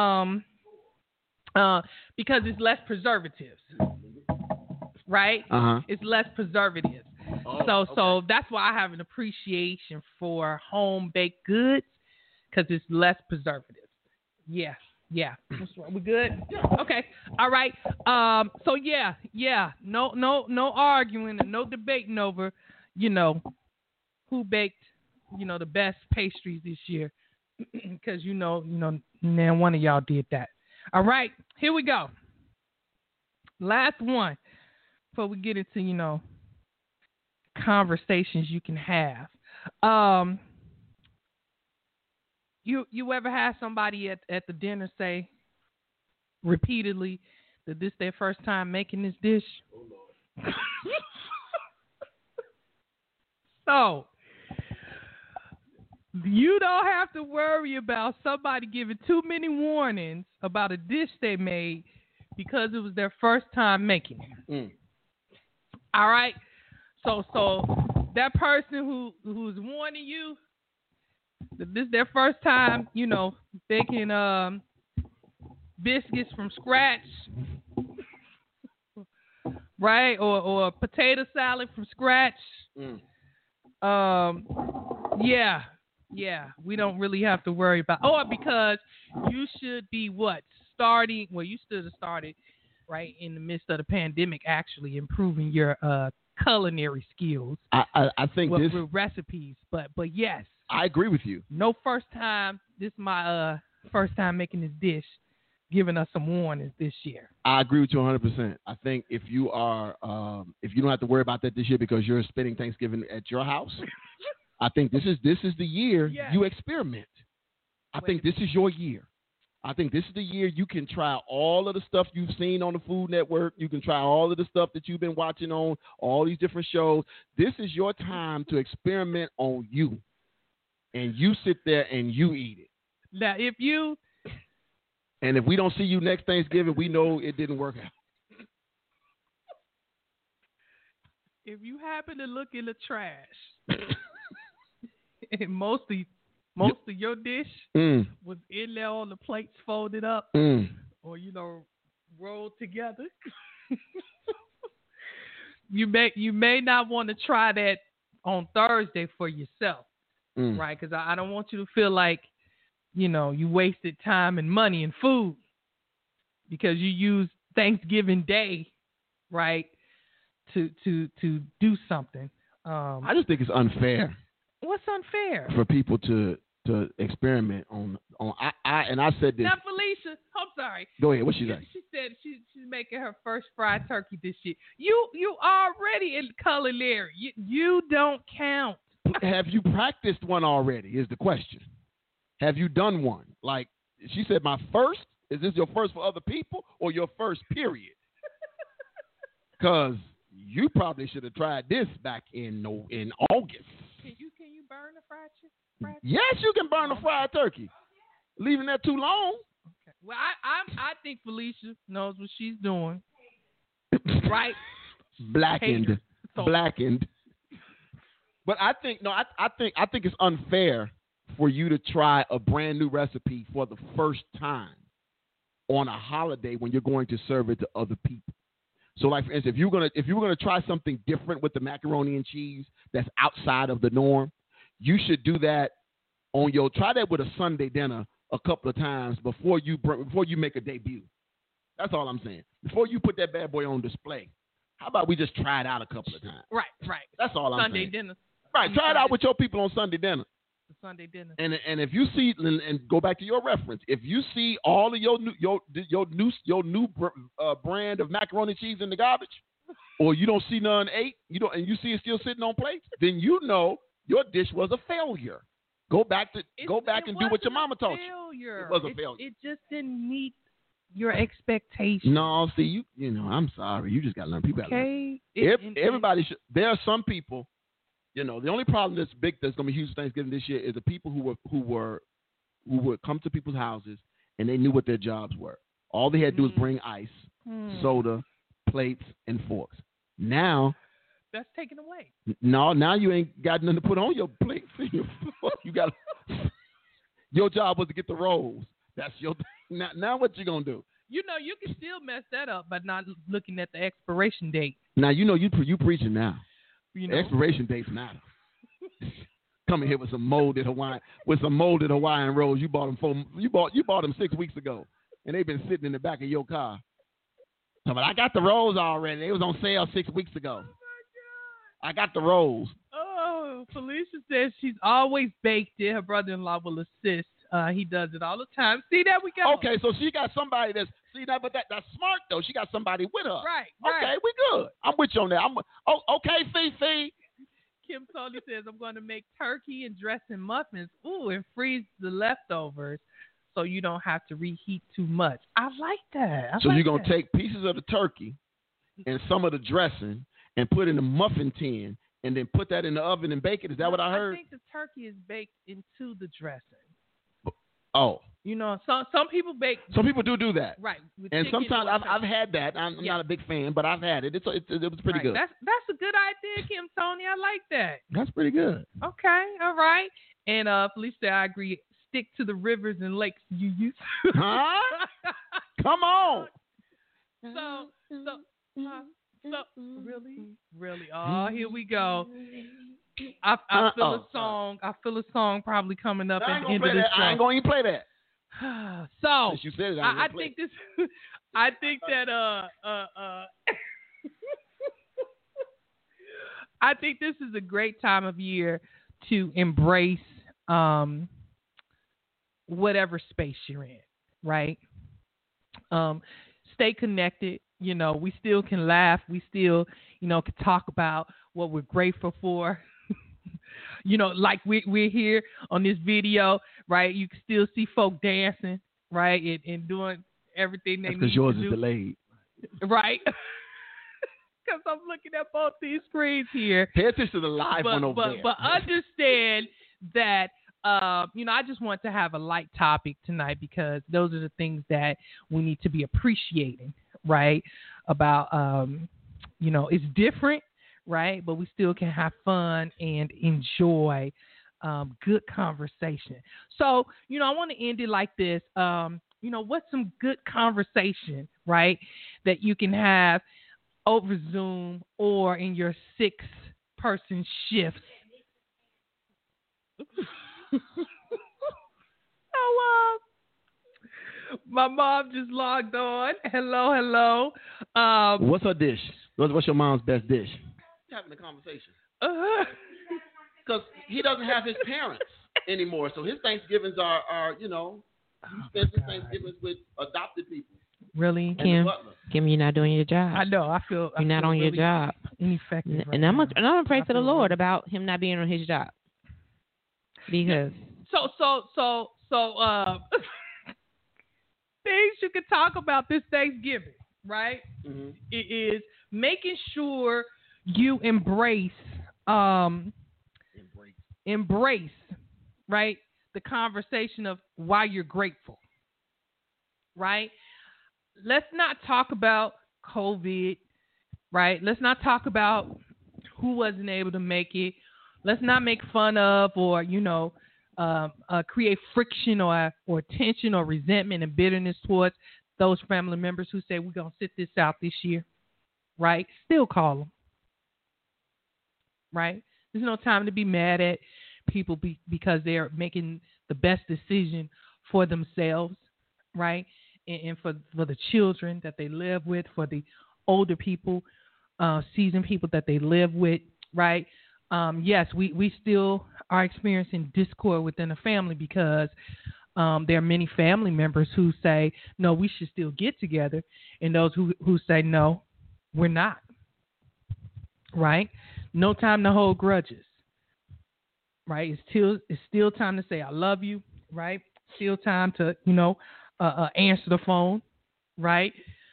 Because it's less preservatives. Right. It's less preservatives. So that's why I have an appreciation for home baked goods because it's less preservatives. Yeah. What's wrong? We good? Okay. All right. So yeah. No arguing and no debating over, who baked, the best pastries this year. Because now one of y'all did that. All right, here we go. Last one before we get into conversations you can have. You ever had somebody at the dinner say repeatedly that this their first time making this dish? Oh, Lord. So you don't have to worry about somebody giving too many warnings about a dish they made because it was their first time making it. Mm. All right? So that person who's warning you that this is their first time, baking biscuits from scratch, right? Or potato salad from scratch. Mm. Yeah, we don't really have to worry about. Because you should be starting. Well, you should have started right in the midst of the pandemic, actually improving your culinary skills. I think with recipes, but yes, I agree with you. No first time. This is my first time making this dish. Giving us some warnings this year. I agree with you 100%. I think if you are, if you don't have to worry about that this year because you're spending Thanksgiving at your house, I think this is the year you experiment. I think this is your year. I think this is the year you can try all of the stuff you've seen on the Food Network. You can try all of the stuff that you've been watching on all these different shows. This is your time to experiment on you. And you sit there and you eat it. Now, if we don't see you next Thanksgiving, we know it didn't work out. If you happen to look in the trash, and mostly most of your dish was in there on the plates folded up or, rolled together. You may not want to try that on Thursday for yourself, right? Because I don't want you to feel like, you wasted time and money and food because you used Thanksgiving Day, right, to do something. I just think it's unfair. What's unfair? For people to experiment on I said this. Now, Felicia, I'm sorry. Go ahead. What she say? She said she's making her first fried turkey this year. You already in culinary. You don't count. Have you practiced one already? Is the question. Have you done one? Like she said, my first. Is this your first for other people or your first period? Because you probably should have tried this back in August. Can you burn a fried chicken? Yes, you can burn a fried turkey. Leaving that too long. Okay. Well, I think Felicia knows what she's doing. Right? Blackened. But I think it's unfair for you to try a brand new recipe for the first time on a holiday when you're going to serve it to other people. So, like for instance, if you were gonna try something different with the macaroni and cheese that's outside of the norm, you should do that try that with a Sunday dinner a couple of times before you make a debut. That's all I'm saying. Before you put that bad boy on display, how about we just try it out a couple of times? Right. That's all I'm saying. Sunday dinner. Right. Try it out with your people on Sunday dinner. Sunday dinner. And if you see and go back to your reference, if you see all of your new brand of macaroni and cheese in the garbage, or you don't see none ate, and you see it still sitting on plates, then you know your dish was a failure. Go back and do what your mama told you. It was a failure. It just didn't meet your expectations. No, see I'm sorry. You just got to learn. People okay. Everybody should. There are some people. The only problem that's going to be huge for Thanksgiving this year is the people who would come to people's houses and they knew what their jobs were. All they had to do was bring ice, soda, plates, and forks. Now that's taken away. No, now you ain't got nothing to put on your plate. You got your job was to get the rolls. That's your now what you gonna do? You can still mess that up by not looking at the expiration date. Now you preaching now. Expiration dates matter. Coming here with some molded Hawaiian rolls. You bought them 6 weeks ago, and they've been sitting in the back of your car. But I got the rolls already. They was on sale 6 weeks ago. I got the rolls. Oh, Felicia says she's always baked it. Her brother-in-law will assist. He does it all the time. See, there we go. Okay, so she got somebody that's that's smart though. She got somebody with her. Right. Okay, we good. I'm with you on that. Okay, Fifi. Kim Tony says I'm going to make turkey and dressing muffins. Ooh, and freeze the leftovers so you don't have to reheat too much. I like that. So you're going to take pieces of the turkey and some of the dressing and put in the muffin tin and then put that in the oven and bake it. Is that what I heard? I think the turkey is baked into the dressing. Oh. Some people bake. Some people do that. Right. And sometimes I've had that. I'm not a big fan, but I've had it. It was pretty good. That's a good idea, Kim Tony. I like that. That's pretty good. Okay. All right. And Felicia, I agree. Stick to the rivers and lakes you used to. Huh? Come on. So really. Oh, here we go. I feel a song. I feel a song probably coming up at the end of this show. I ain't going to play that. So since you said it, I think this. I think that I think this is a great time of year to embrace whatever space you're in. Right. Stay connected. We still can laugh. We still, can talk about what we're grateful for. Like we're here on this video, right? You can still see folk dancing, right? And doing everything they need to do. Because yours is delayed. Right? Because I'm looking at both these screens here. Pay attention to the live one over there. But understand that, I just want to have a light topic tonight because those are the things that we need to be appreciating, right? About, it's different. Right, but we still can have fun and enjoy good conversation. So, I want to end it like this. What's some good conversation, right, that you can have over Zoom or in your 6-person shifts? Oh, my mom just logged on. Hello. What's her dish? What's your mom's best dish? Having a conversation. Because he doesn't have his parents anymore, so his Thanksgivings are he spends his Thanksgivings with adopted people. Really, Kim, you're not doing your job. I know. I feel you're not on really your job. Ineffective. And I'm gonna pray to the Lord about him not being on his job. Because so things you can talk about this Thanksgiving, right? Mm-hmm. It is making sure you embrace, right, the conversation of why you're grateful, right? Let's not talk about COVID, right? Let's not talk about who wasn't able to make it. Let's not make fun of or, create friction or tension or resentment and bitterness towards those family members who say, we're going to sit this out this year, right? Still call them, right? There's no time to be mad at people because they're making the best decision for themselves, right? And for the children that they live with, for the older people, seasoned people that they live with, right? Yes, we still are experiencing discord within a family because there are many family members who say, no, we should still get together, and those who say, no, we're not, right? No time to hold grudges, right? It's still time to say I love you, right? Still time to, answer the phone, right?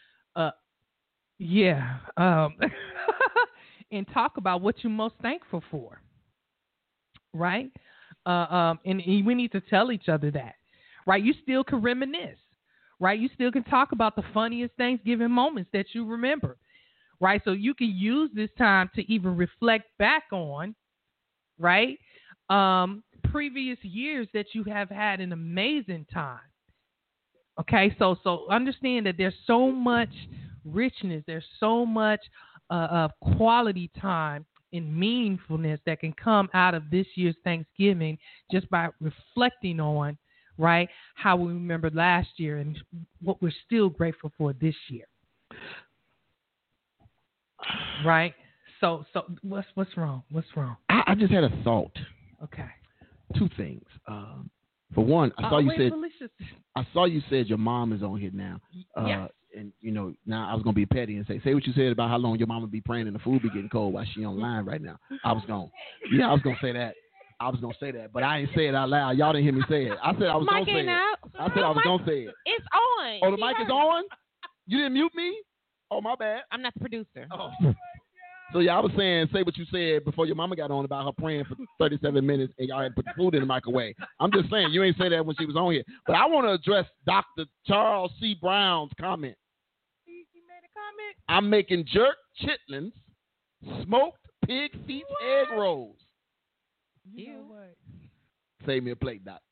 And talk about what you're most thankful for, right? And we need to tell each other that, right? You still can reminisce, right? You still can talk about the funniest Thanksgiving moments that you remember, right? So you can use this time to even reflect back on, right, previous years that you have had an amazing time. Okay, so understand that there's so much richness, there's so much quality time and meaningfulness that can come out of this year's Thanksgiving just by reflecting on, right, how we remember last year and what we're still grateful for this year. Right? So what's wrong? What's wrong? I just had a thought. Okay. 2 things. For one, I saw you said your mom is on here now. Yes. And, now I was going to be petty and say what you said about how long your mama be praying and the food be getting cold while she online right now. I was going to say that. But I ain't say it out loud. Y'all didn't hear me say it. I said I was going to say it. I said I was going to say it. It's on. Oh, the mic is on? You didn't mute me? Oh, my bad. I'm not the producer. Oh. So, I was saying, say what you said before your mama got on about her praying for 37 minutes and y'all had to put the food in the microwave. I'm just saying, you ain't say that when she was on here. But I want to address Dr. Charles C. Brown's comment. He made a comment? I'm making jerk chitlins, smoked pig feet egg rolls. You know what? Save me a plate, Doc.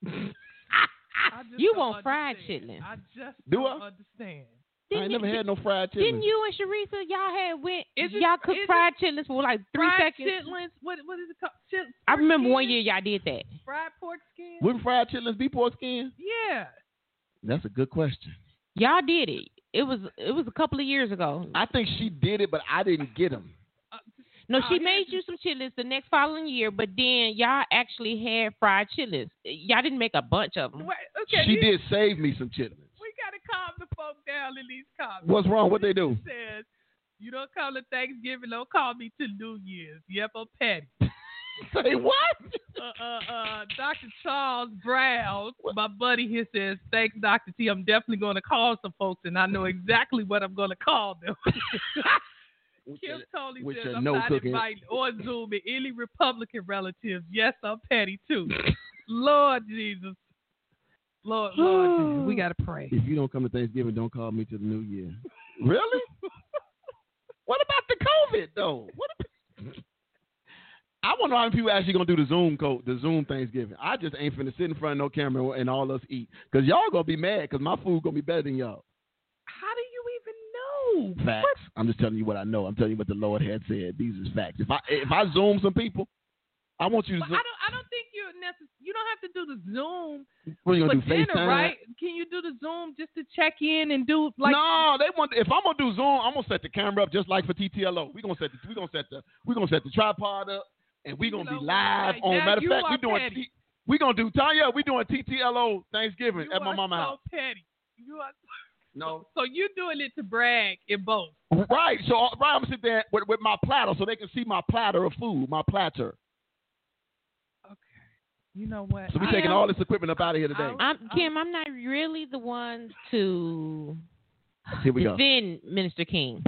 You want fried chitlins. I just don't understand. I ain't never had no fried chitlins. Didn't you and Sharisa, y'all cooked fried chitlins for like 3 seconds? Chitlins? What is it called? I remember one year y'all did that. Fried pork skin? Wouldn't fried chitlins be pork skin? Yeah. That's a good question. Y'all did it. It was a couple of years ago. I think she did it, but I didn't get them. No, she made you some chitlins the next following year, but then y'all actually had fried chitlins. Y'all didn't make a bunch of them. Okay, she did save me some chitlins. We got to calm the folk down in these comments. What's wrong? What they do? She says, you don't come to Thanksgiving, don't call me to New Year's. Yep, I'm petty. Say what? Dr. Charles Brown, my buddy here says, thanks, Dr. T. I'm definitely going to call some folks, and I know exactly what I'm going to call them. Kim Tony says, I'm not inviting or Zooming any Republican relatives. Yes, I'm petty, too. Lord Jesus. Lord Jesus. We got to pray. If you don't come to Thanksgiving, don't call me to the New Year. Really? What about the COVID, though? I wonder how many people actually gonna do the Zoom Thanksgiving. I just ain't finna sit in front of no camera and all us eat, cause y'all gonna be mad, cause my food gonna be better than y'all. How do you even know? Facts. What? I'm just telling you what I know. I'm telling you what the Lord had said. These is facts. If I Zoom some people, I want you to. Zoom. I don't think you don't have to do the Zoom. What are you gonna do? dinner, FaceTime? right? Can you do the Zoom just to check in and do like? No, they want. If I'm gonna do Zoom, I'm gonna set the camera up just like for TTLO. We gonna set the tripod up, and we gonna be live on. Jack, Matter of fact, we gonna do Tanya. We doing TTLO Thanksgiving at my mama's house. Petty. You are no. So you're doing it to brag in both. Right. So I'm gonna sit there with my platter so they can see my platter of food, my platter. Okay. You know what? So we're taking all this equipment up out of here today. Kim, I'm not really the one to Here we defend Minister King.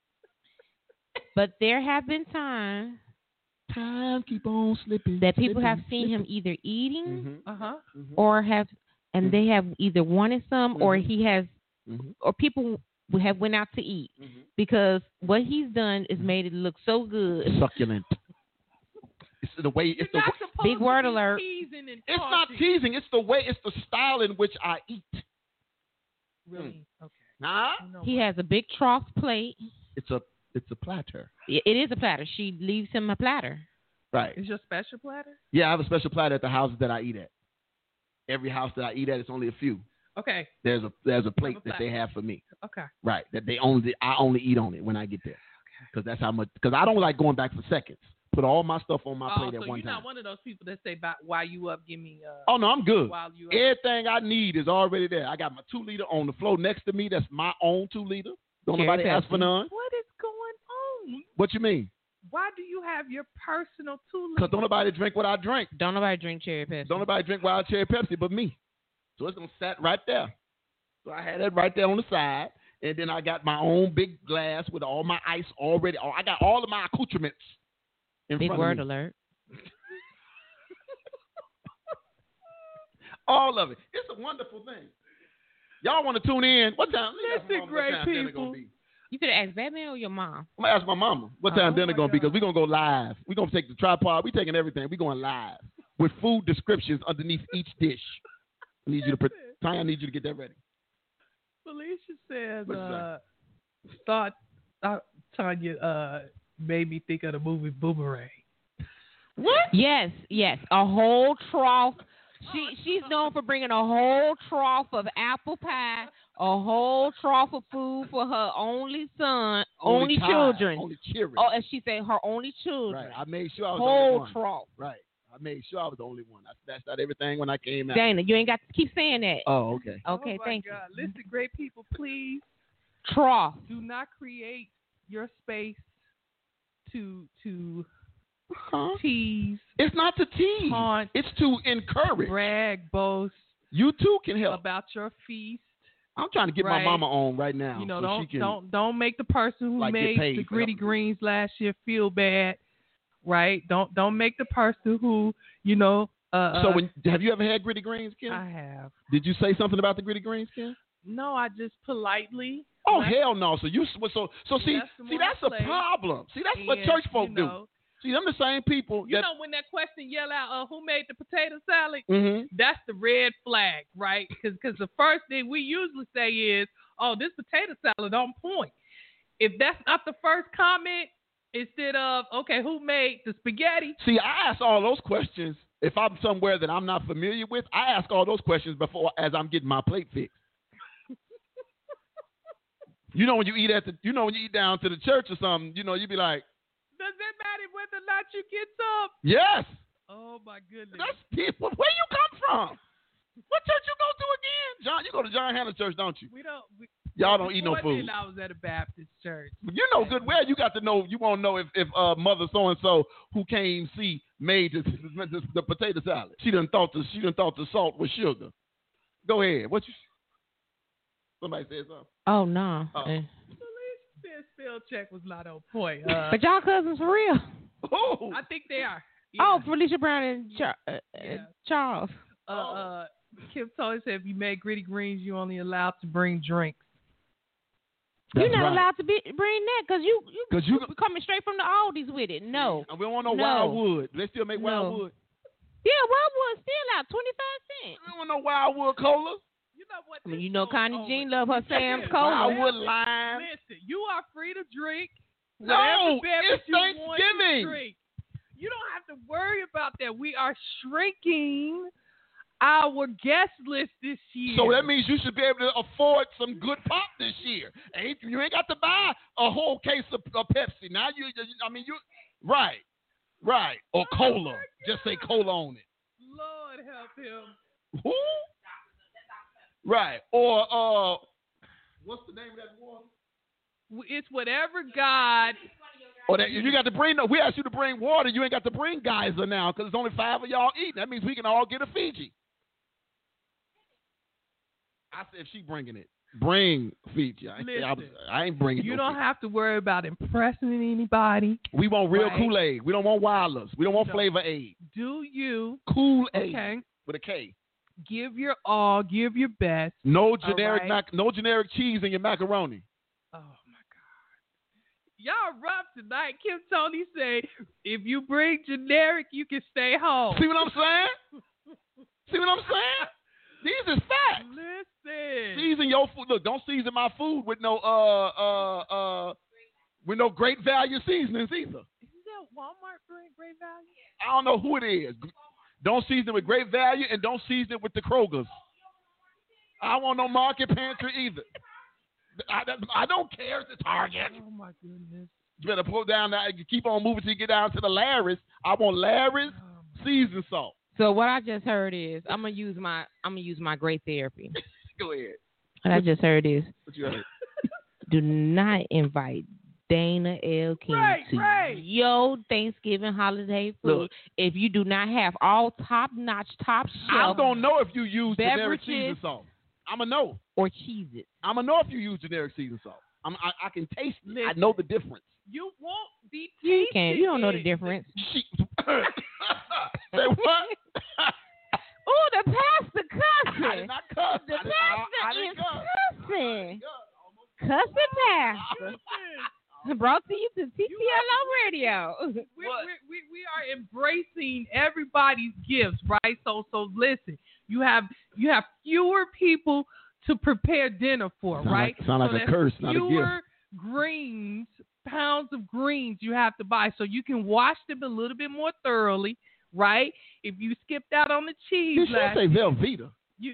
But there have been times keep on slipping that people have seen him either eating or they have either wanted some or he has or people have went out to eat because what he's done is made it look so good. Succulent. It's the way. It's the big word alert. It's not teasing. It's the way. It's the style in which I eat. Really? Okay. Nah. He has a big trough plate. It's a platter. It is a platter. She leaves him a platter. Right. Is your special platter? Yeah, I have a special platter at the houses that I eat at. Every house that I eat at, it's only a few. Okay. There's a plate that they have for me. Okay. Right. That I only eat on it when I get there. Because that's how much. Because I don't like going back for seconds. Put all my stuff on my plate at one time. So you're not one of those people that say, "While you up, give me." Oh no, I'm good. While you up. Everything I need is already there. I got my 2-liter on the floor next to me. That's my own 2-liter. Don't nobody ask for none. What is going on? What you mean? Why do you have your personal 2-liter? Because don't nobody drink what I drink. Don't nobody drink cherry Pepsi. Don't nobody drink wild cherry Pepsi but me. So it's gonna sit right there. So I had that right there on the side, and then I got my own big glass with all my ice already. I got all of my accoutrements. Big word alert. All of it. It's a wonderful thing. Y'all want to tune in? What time? Listen, great people. You could ask Batman or your mom. I'm going to ask my mama what time dinner going to be because we're going to go live. We're going to take the tripod. We're taking everything. We're going live with food descriptions underneath each dish. I need you to get that ready. Felicia says, Tanya made me think of the movie Boomerang. What? Yes. A whole trough. She's known for bringing a whole trough of apple pie, a whole trough of food for her only children. Only children. Oh, and she said her only children. Right. I made sure I was the only one. Trough. Right. I made sure I was the only one. I snatched out everything when I came out. Dana, you ain't got to keep saying that. Oh, okay. Okay, thank you. Listen, great people, please. Trough. Do not create your space to tease. It's not to tease. Taunt, it's to encourage. Brag, boast. You too can help. About your feast. I'm trying to get my mama on right now. You know, so don't make the person who made the gritty greens last year feel bad. Right? Don't make the person who, so have you ever had gritty greens, Kim? I have. Did you say something about the gritty greens, Kim? No, I just politely. Oh hell no! So that's a problem. See, that's what church folk do. See, them the same people. When that question yell out, who made the potato salad? Mm-hmm. That's the red flag, right? Because the first thing we usually say is, "Oh, this potato salad on point." If that's not the first comment, instead of, "Okay, who made the spaghetti?" See, I ask all those questions if I'm somewhere that I'm not familiar with. I ask all those questions as I'm getting my plate fixed. When you eat when you eat down to the church or something, you be like, does it matter whether or not you get some? Yes. Oh my goodness. That's people. Where you come from? What church you go to again? John, you go to John Hannah Church, don't you? Y'all don't eat no food. I was at a Baptist church. You know good well. You got to know. You won't know if mother so and so who came see made the potato salad. She done thought the salt was sugar. Go ahead. What you? Somebody said something. Oh no. Their spell check was not on point. But y'all cousins for real? Oh, I think they are. Yeah. Oh, Felicia Brown and Charles. Kim Tully said if you make gritty greens, you only allowed to bring drinks. You're That's not right. allowed to bring that because you 'Cause you coming straight from the Aldi's with it. No. And we don't want no No. Wildwood. Do they still make No. Wildwood? Yeah, Wildwood's still out, 25 cents. We don't want no Wildwood cola. You know what? I mean, you know Connie Jean love her Sam's Cola. Wildwood lime. Listen, you are free to drink No, whatever beverage it's you want to Thanksgiving. drink. You don't have to worry about that. We are shrinking our guest list this year. So that means you should be able to afford some good pop this year. You ain't got to buy a whole case of Pepsi. Now you right, or cola. Just say cola on it. Lord help him. Who? Right. Or what's the name of that water? It's whatever God. Or that you got to bring. We asked you to bring water. You ain't got to bring geyser now because it's only 5 of y'all eating. That means we can all get a Fiji. I said if she bringing it, bring Fiji. I ain't bringing. You no don't Fiji. have to worry about impressing anybody. We want real Right. Kool-Aid. We don't want Wilders. We don't want No. Flavor Aid. Do you? Kool-Aid Okay. with a K. Give your all. Give your best. No generic right. no generic cheese in your macaroni. Oh my God. Y'all rough tonight. Kim Tony said, if you bring generic, you can stay home. See what I'm saying? See what I'm saying? These is facts. Listen. Season your food. Look, don't season my food with no great value seasonings either. Isn't that Walmart for great value? I don't know who it is. Don't season it with great value and don't season it with the Kroger's. I don't want no market pantry either. I don't care. It's a Target. Oh my goodness. You better pull down that. You keep on moving till you get down to the Larry's. I want Larry's seasoned salt. So what I just heard is I'm gonna use my great therapy. Go ahead. What I just heard is What you heard? do not invite Dana L. King to your Thanksgiving holiday food Look. if you do not have all top-notch, top I shelf don't know if you use generic beverages seasoned salt. I'm going to know. or Cheez-It. I'm going to know if you use generic seasoned salt. I can taste it. I Listen. know the difference. You won't be You can't. You don't know the tasting difference. Say what? Oh, the pastor I cussing. did not cuss. The I pastor didn't is cuss. cussing. Cussing pastor. Brought to you to TTLO Radio. We are embracing everybody's gifts, right? So listen, you have fewer people to prepare dinner for, right? Sound like So a that's curse, not a gift. fewer pounds of greens you have to buy, so you can wash them a little bit more thoroughly, right? If you skipped out on the cheese, You should say Velveeta you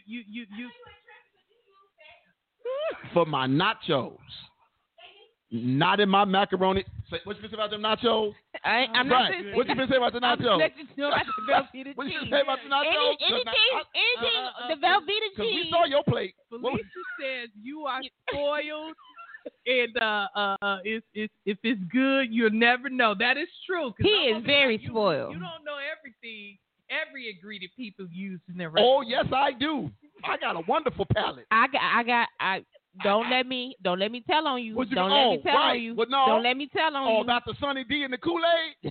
for my nachos. Not in my macaroni. What you say about them nachos? I'm not Right. saying. What you say about the I'm nachos? just letting you know about the Velveeta What you cheese. say about the nachos? Anything, the Velveeta Because we cheese. saw your plate. Felicia says you are spoiled, and if it's good, you'll never know. That is true. 'Cause He I'm is gonna be very like, you spoiled. don't know everything, every ingredient people use in their Oh, recipe. yes, I do. I got a wonderful palate. Don't let me tell on you. What you Don't oh, let me tell right. on you. Well, no. Don't let me tell on Oh, you. about the Sunny D and the Kool-Aid?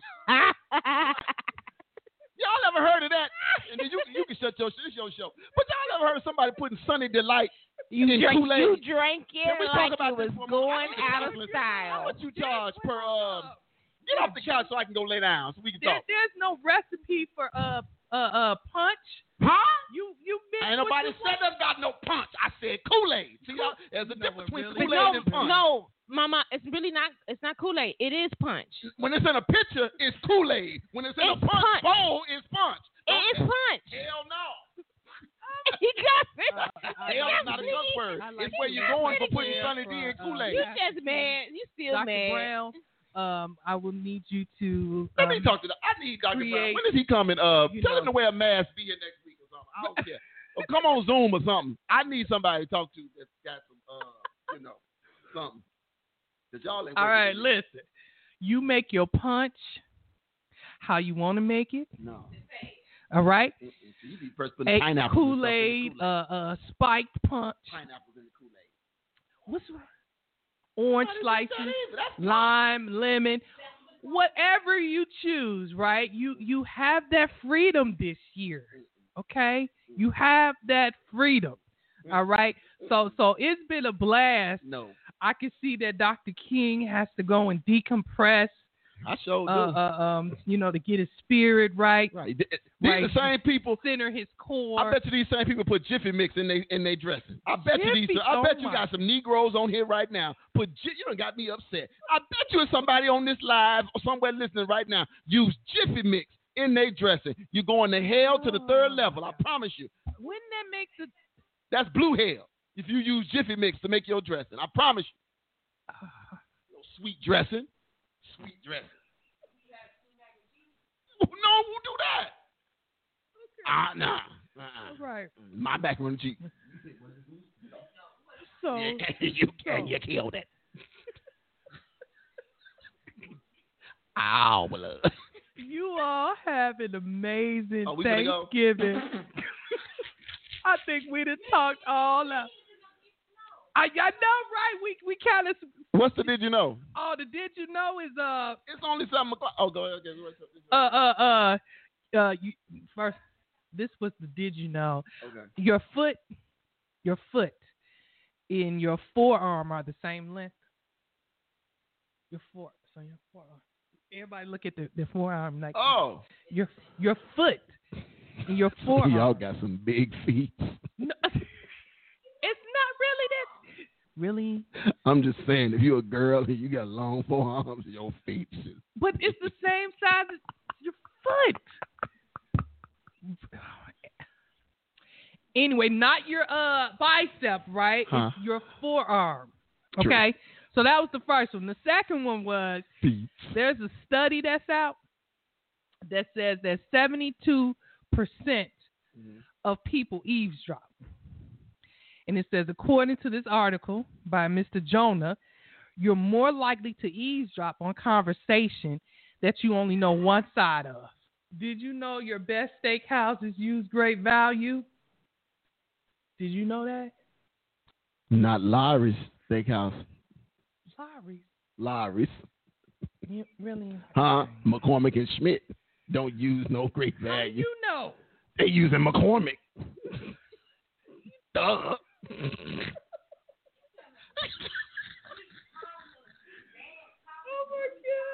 Y'all ever heard of that? And then you can shut this your show. But y'all ever heard of somebody putting Sunny Delight in Kool-Aid? You drank it Can we talk like about it was this for a going moment? out of How style. much you charge per Get off the couch so I can go lay down so we can talk. There's no recipe for punch. Huh? You mix Ain't what nobody you said want. that got no punch. I said Kool-Aid. See, y'all, there's a difference between really? Kool-Aid and punch. No, Mama, it's really not. It's not Kool-Aid. It is punch. When it's in a picture, it's Kool-Aid. When it's in It's a punch punch. bowl, it's punch. It is punch. Hell no. He got it. Hell is not a cuss word. like It's where it. you're going for Pretty putting good. Sunny D and Kool-Aid. You just mad. You still Dr. mad. Brown, I will need you to. Let me talk to I need Dr. Brown. create- When is he coming? Tell him know. to wear a mask, be here next week or something. I don't care. Or come on Zoom or something. I need somebody to talk to that's got some, something. 'Cause y'all ain't All working right, with me. listen. You make your punch how you want to make it. No. All right. So you be first putting A pineapples Kool-Aid, and stuff in the Kool-Aid. spiked punch. Pineapples in the Kool-Aid. What's orange Why did you say slices, that either? That's lime, lemon, whatever you choose, right? You have that freedom this year, okay? You have that freedom, all right? So it's been a blast. no. I can see that Dr. King has to go and decompress. I showed do. To get his spirit right. Right. These are the same people. Center his core. I bet you these same people put Jiffy Mix in they dressing. I bet you got some Negroes on here right now. You done got me upset. I bet you somebody on this live or somewhere listening right now use Jiffy Mix in their dressing. You're going to hell to the third level. I promise you. Wouldn't that make That's blue hell if you use Jiffy Mix to make your dressing. I promise you. Sweet dressing. Sweet dressing. No, who do that? Nah. All right. My macaroni cheese. So you killed it. Ow, blood. You all have an amazing we gonna go? Thanksgiving. I think we done talked all out. I know, right? We kind of. What's the did you know? Oh, the did you know is It's only 7 o'clock. Oh, go ahead. Okay. First, this was the did you know? Okay. Your foot, and your forearm are the same length. Your forearm. Everybody look at the forearm like. Oh. Your foot, and your forearm. Y'all got some big feet. No, it's not really that. Really? I'm just saying, if you're a girl and you got long forearms, your feet. But it's the same size as your foot. Anyway, not your bicep, right? Huh? It's your forearm. True. Okay? So that was the first one. The second one was feet. There's a study that's out that says that 72% of people eavesdrop. And it says, according to this article by Mr. Jonah, you're more likely to eavesdrop on conversation that you only know one side of. Did you know your best steakhouses use great value? Did you know that? Not Lawry's Steakhouse. Lawry's. Really? Huh? McCormick and Schmidt don't use no great value. How do you know? They using McCormick. Duh. Oh my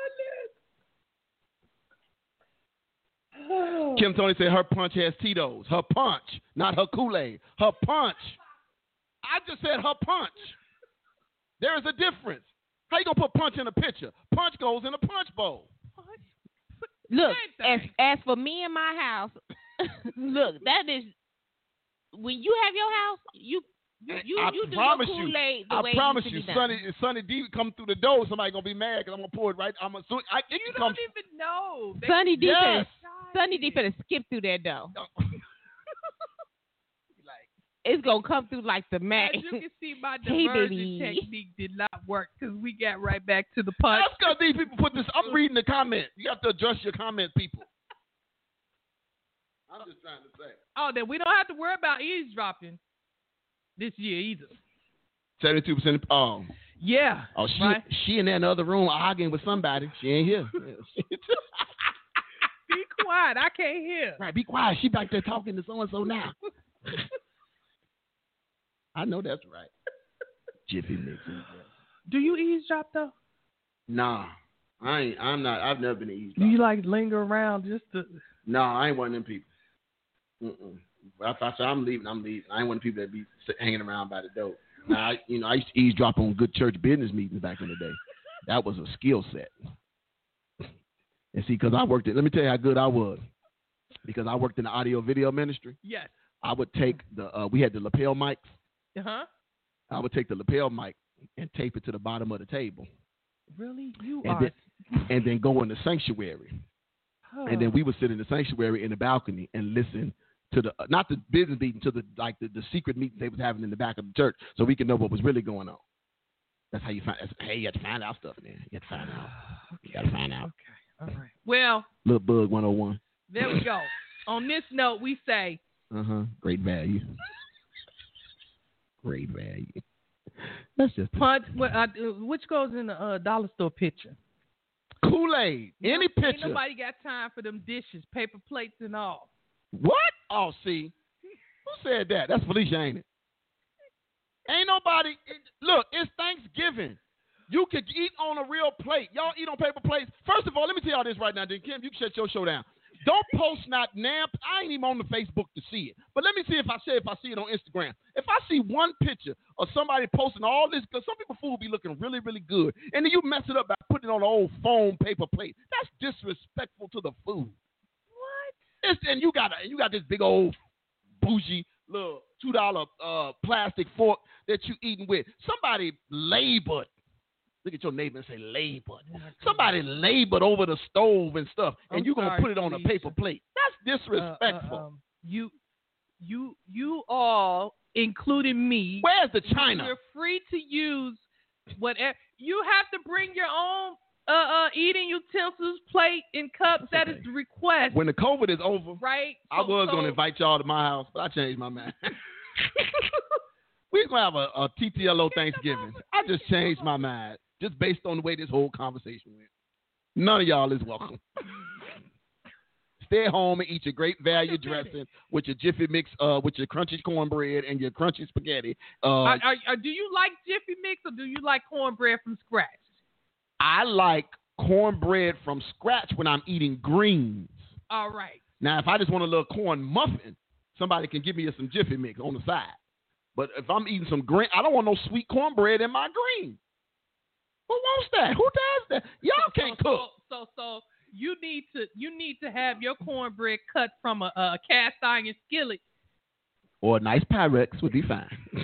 goodness. Kim Tony said her punch has Tito's. Her punch, not her Kool-Aid. Her punch. I just said her punch. There is a difference. How you gonna put punch in a picture? Punch goes in a punch bowl. Look, as for me and my house, look, that is when you have your house, you do the Kool-Aid the way I promise it you, used to be done. Sonny D come through the door, somebody gonna be mad because I'm gonna pour it right. You don't even know. Sonny D Yes. finna skip through that door. It's gonna come through like the Mac. As you can see, my diversion technique did not work because we got right back to the punch. That's because these people put this. I'm reading the comment. You have to adjust your comment, people. I'm just trying to say. Oh, then we don't have to worry about eavesdropping this year either. 72%. Oh. Yeah. Oh, she in that other room arguing with somebody. She ain't here. Be quiet. I can't hear. Right. Be quiet. She back there talking to so and so now. I know that's right. Jiffy Mix. Do you eavesdrop though? Nah, I'm not. I've never been to eavesdrop. Do you like linger around just to? No, I ain't one of them people. If I say I'm leaving, I'm leaving. I ain't one of the people that be hanging around by the door. Now, I used to eavesdrop on good church business meetings back in the day. That was a skill set. And see, because I worked let me tell you how good I was. Because I worked in the audio video ministry. Yes. I would take we had the lapel mics. Uh-huh. I would take the lapel mic and tape it to the bottom of the table. Really? And then go in the sanctuary. Oh. And then we would sit in the sanctuary in the balcony and listen to the not the business meeting, to the secret meetings they was having in the back of the church, so we could know what was really going on. That's how you find. Hey, you have to find out stuff, man. You have to find out. Okay. You got to find out. Okay. All right. Well, Little Bug 101. There we go. On this note, we say. Great value. Great value. That's just punch. Which goes in the dollar store picture? Kool-Aid. Any picture. Ain't nobody got time for them dishes, paper plates, and all. What? Oh, see. Who said that? That's Felicia, ain't it? Ain't nobody. Look, it's Thanksgiving. You could eat on a real plate. Y'all eat on paper plates. First of all, let me tell y'all this right now, then Kim, you can shut your show down. Don't post not now. I ain't even on the Facebook to see it. But let me see if I see it on Instagram. If I see one picture of somebody posting all this, because some people food be looking really, really good, and then you mess it up by putting it on an old foam paper plate. That's disrespectful to the food. What? And you got this big old bougie little $2 plastic fork that you eating with. Somebody labored. Look at your neighbor and say labored. Somebody labored over the stove and stuff, and you're going to put it on a paper plate. That's disrespectful. You all, including me. Where's the China? You're free to use whatever. You have to bring your own eating utensils, plate, and cups. That is the request. When the COVID is over, right? I was going to invite y'all to my house, but I changed my mind. We're going to have a TTLO Thanksgiving. I just changed my mind. Just based on the way this whole conversation went. None of y'all is welcome. Stay at home and eat your great value dressing with your Jiffy Mix, with your crunchy cornbread and your crunchy spaghetti. Do you like Jiffy Mix or do you like cornbread from scratch? I like cornbread from scratch when I'm eating greens. All right. Now, if I just want a little corn muffin, somebody can give me some Jiffy Mix on the side. But if I'm eating some green, I don't want no sweet cornbread in my green. Who wants that? Who does that? Y'all can't cook. So you need to have your cornbread cut from a cast iron skillet. Or a nice Pyrex would be fine.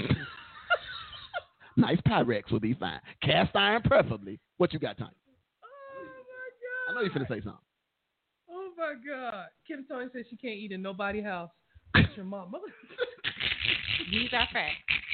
Nice Pyrex would be fine. Cast iron preferably. What you got, Tony? Oh my God! I know you're finna say something. Oh my God! Kim Tony says she can't eat in nobody's house. It's your mama. These are facts.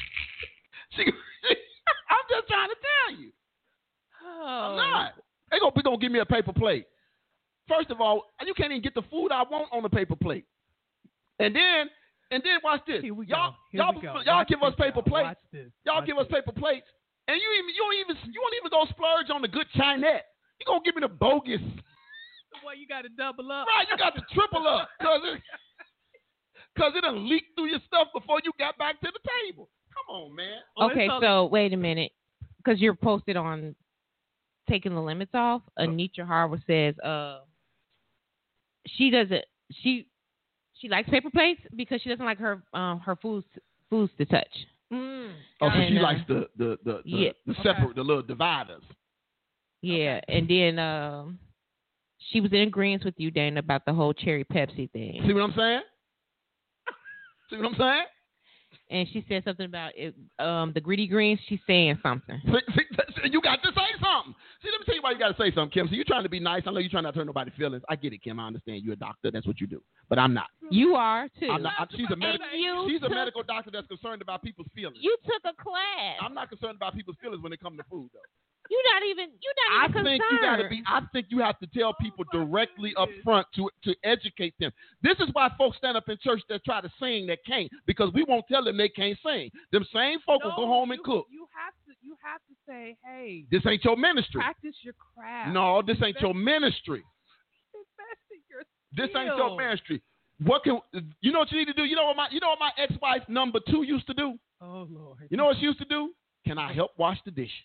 I'm just trying to tell you. Oh. I'm not. They gonna give me a paper plate. First of all, you can't even get the food I want on the paper plate. And then watch this. Y'all give us paper plates. Y'all give us paper plates, and you won't even go splurge on the good Chinette. You gonna give me the bogus. Boy, you got to double up. Right, you got to triple up because it done leaked through your stuff before you got back to the table. Come on, man. Okay, so wait a minute, because you're posted on taking the limits off. Anitra Harwood says she likes paper plates because she doesn't like her foods to touch. Oh, so she likes the separate, the little dividers. Yeah, okay. And then she was in agreement with you, Dana, about the whole cherry Pepsi thing. See what I'm saying? And she said something about it, the greedy greens. She's saying something. You got to say something. See, let me tell you why you got to say something, Kim. So you're trying to be nice. I know you're trying not to hurt nobody's feelings. I get it, Kim. I understand. You're a doctor. That's what you do. But I'm not. You are, too. I'm not. She's a medical doctor that's concerned about people's feelings. You took a class. I'm not concerned about people's feelings when it comes to food, though. You're not even concerned. I think you have to tell people directly up front to educate them. This is why folks stand up in church that try to sing that can't, because we won't tell them they can't sing. Them same folk will go home and cook. You have to say, hey, this ain't your ministry. Practice your craft. No, this ain't your ministry. Invest in your this ain't your ministry. What you know what you need to do? You know what my ex-wife number 2 used to do? Oh Lord. You know what she used to do? Can I help wash the dishes?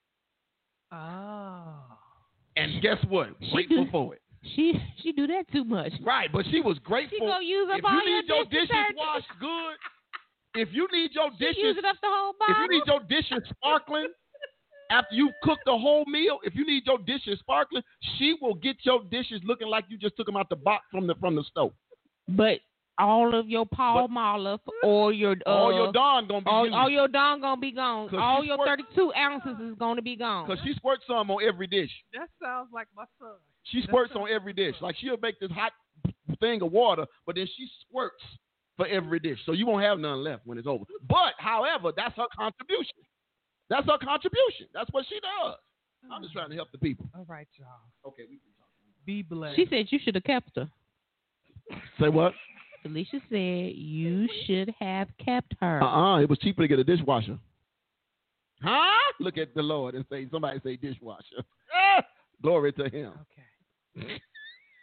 Oh. And guess what? Grateful for it. She do that too much. Right, but she was grateful. She gonna use up if all you need your dishes washed good, if you need your dishes, use it up the whole bottle. If you need your dishes sparkling after you've cooked the whole meal, if you need your dishes sparkling, she will get your dishes looking like you just took them out the box from the stove. But all of your Palmolive or your Dawn gonna be all your Dawn gonna be gone. All your 32 ounces is gonna be gone. Because she squirts some on every dish. That sounds like my son. She squirts on every dish. Like she'll make this hot thing of water, but then she squirts for every dish. So you won't have none left when it's over. But however, that's her contribution. That's what she does. I'm just trying to help the people. All right, y'all. Okay, we can talk. Be blessed. She said you should have kept her. Say what? Alicia said you should have kept her. It was cheaper to get a dishwasher. Huh? Look at the Lord and somebody say dishwasher. Glory to him. Okay.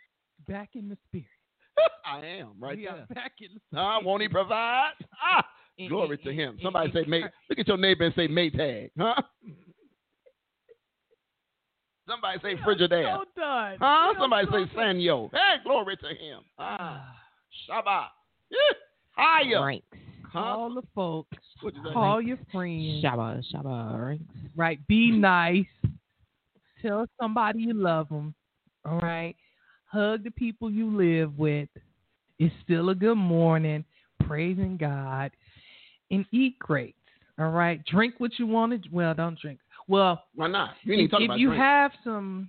Back in the spirit. I am right we there. Are back in the spirit. Won't he provide? Glory to him. Somebody say, mate. Look at your neighbor and say, Maytag. Huh? Somebody say, Frigidaire. So done. Huh? Somebody say, Sanyo. Hey, glory to him. Shabbat. Yeah. Higher. Ranks. Call the folks. What'd you say? Call your friends. Shabba ranks. Right. Be nice. Tell somebody you love them. All right. Hug the people you live with. It's still a good morning. Praising God. And eat grapes. All right. Drink what you want to. Well, don't drink. Well, why not? You need to talk if about you drink. have some,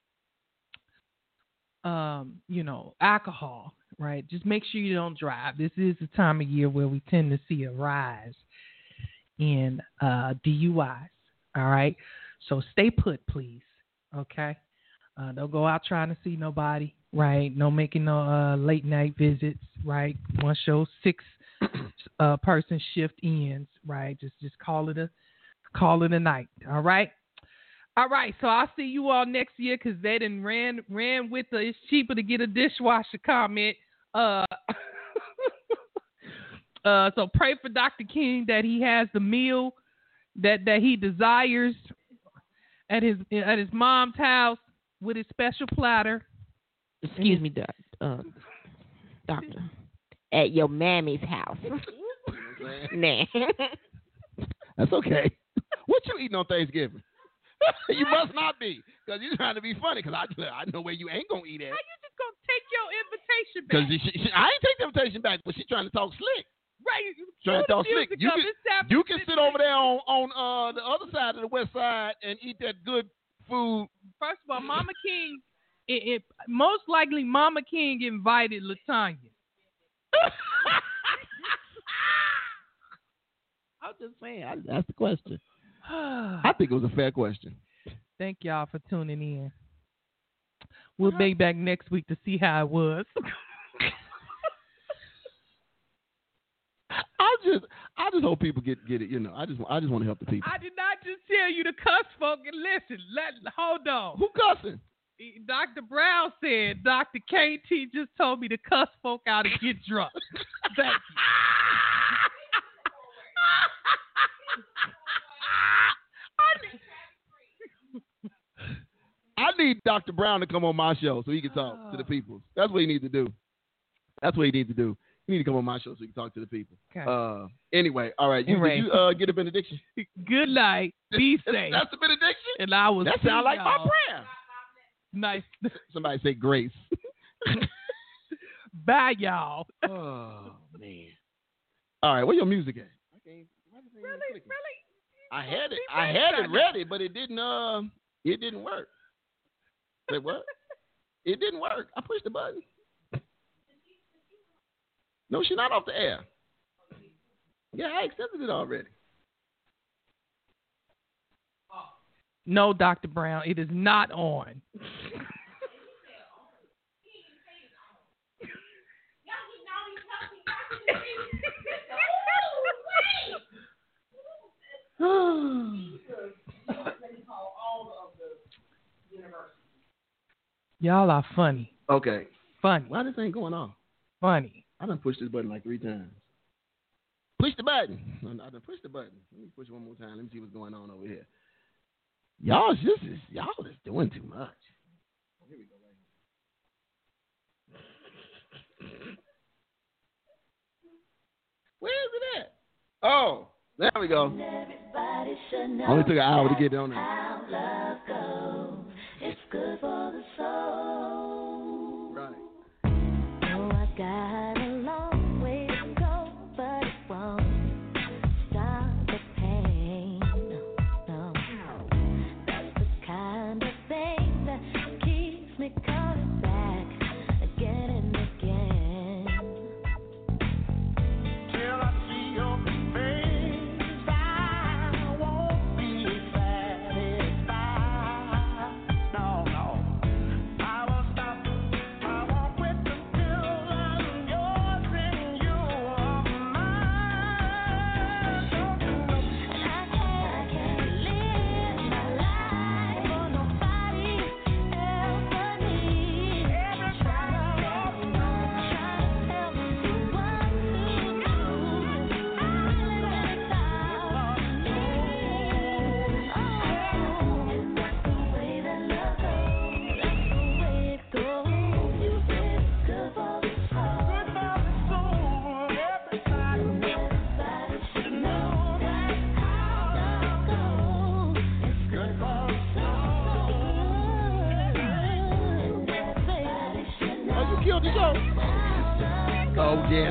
alcohol, right? Just make sure you don't drive. This is the time of year where we tend to see a rise in DUIs. All right. So stay put, please. Okay. Don't go out trying to see nobody. Right. No making no late night visits. Right. Once your 6 person shift ends. Right. Just call it a night. All right. All right. So I'll see you all next year because they done ran with the it's cheaper to get a dishwasher comment. So pray for Dr. King that he has the meal that he desires at his mom's house with his special platter. Excuse me, doctor. At your mammy's house. Nah. That's okay. What you eating on Thanksgiving? You must not be, because you're trying to be funny, because I know where you ain't going to eat at. How you just going to take your invitation back? Because I ain't take the invitation back, but she's trying to talk slick. Right. Trying to talk slick. You can sit over there on the other side of the west side and eat that good food. First of all, Mama King, most likely Mama King invited LaTanya. I'm just saying. That's the question. I think it was a fair question. Thank y'all for tuning in. We'll be back next week to see how it was. I just hope people get it. I just want to help the people. I did not just tell you to cuss folk and listen. Hold on. Who cussing? Dr. Brown said Dr. KT just told me to cuss folk out and get drunk. Thank you. I need Dr. Brown to come on my show so he can talk to the people. That's what he needs to do. You need to come on my show so you can talk to the people. Okay. Anyway, all right. Did you get a benediction? Good night. Be safe. That's the benediction? And I will that sounds like my prayer. Nice. Somebody say grace. Bye, y'all. Oh, man. All right. Where your music at? Really? I had it ready, but it didn't work. Wait, what? It didn't work. I pushed the button. No, she's not off the air. Yeah, I accepted it already. No, Dr. Brown, it is not on. Y'all are funny. Okay. Funny. Why this ain't going off? Funny. I done pushed this button like 3 times. Push the button. I done pushed the button. Let me push it one more time. Let me see what's going on over here. Y'all just doing too much. Here we go. Where is it at? Oh, there we go. Only took an hour to get on there. It's good for the soul. Right. Oh, I got a long way to go, but it won't stop the pain. No. That's the kind of thing that keeps me coming back again and again. Till I see your face, I won't be satisfied. Bogus.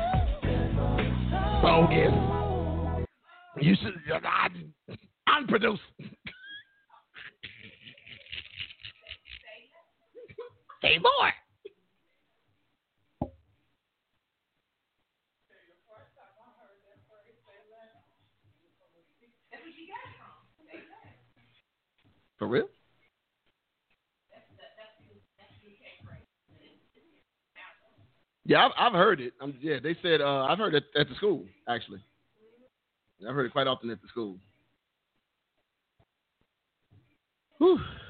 Bogus. You should. Unproduced. Say more. For real? Yeah, I've heard it. They said I've heard it at the school actually. I've heard it quite often at the school. Whew.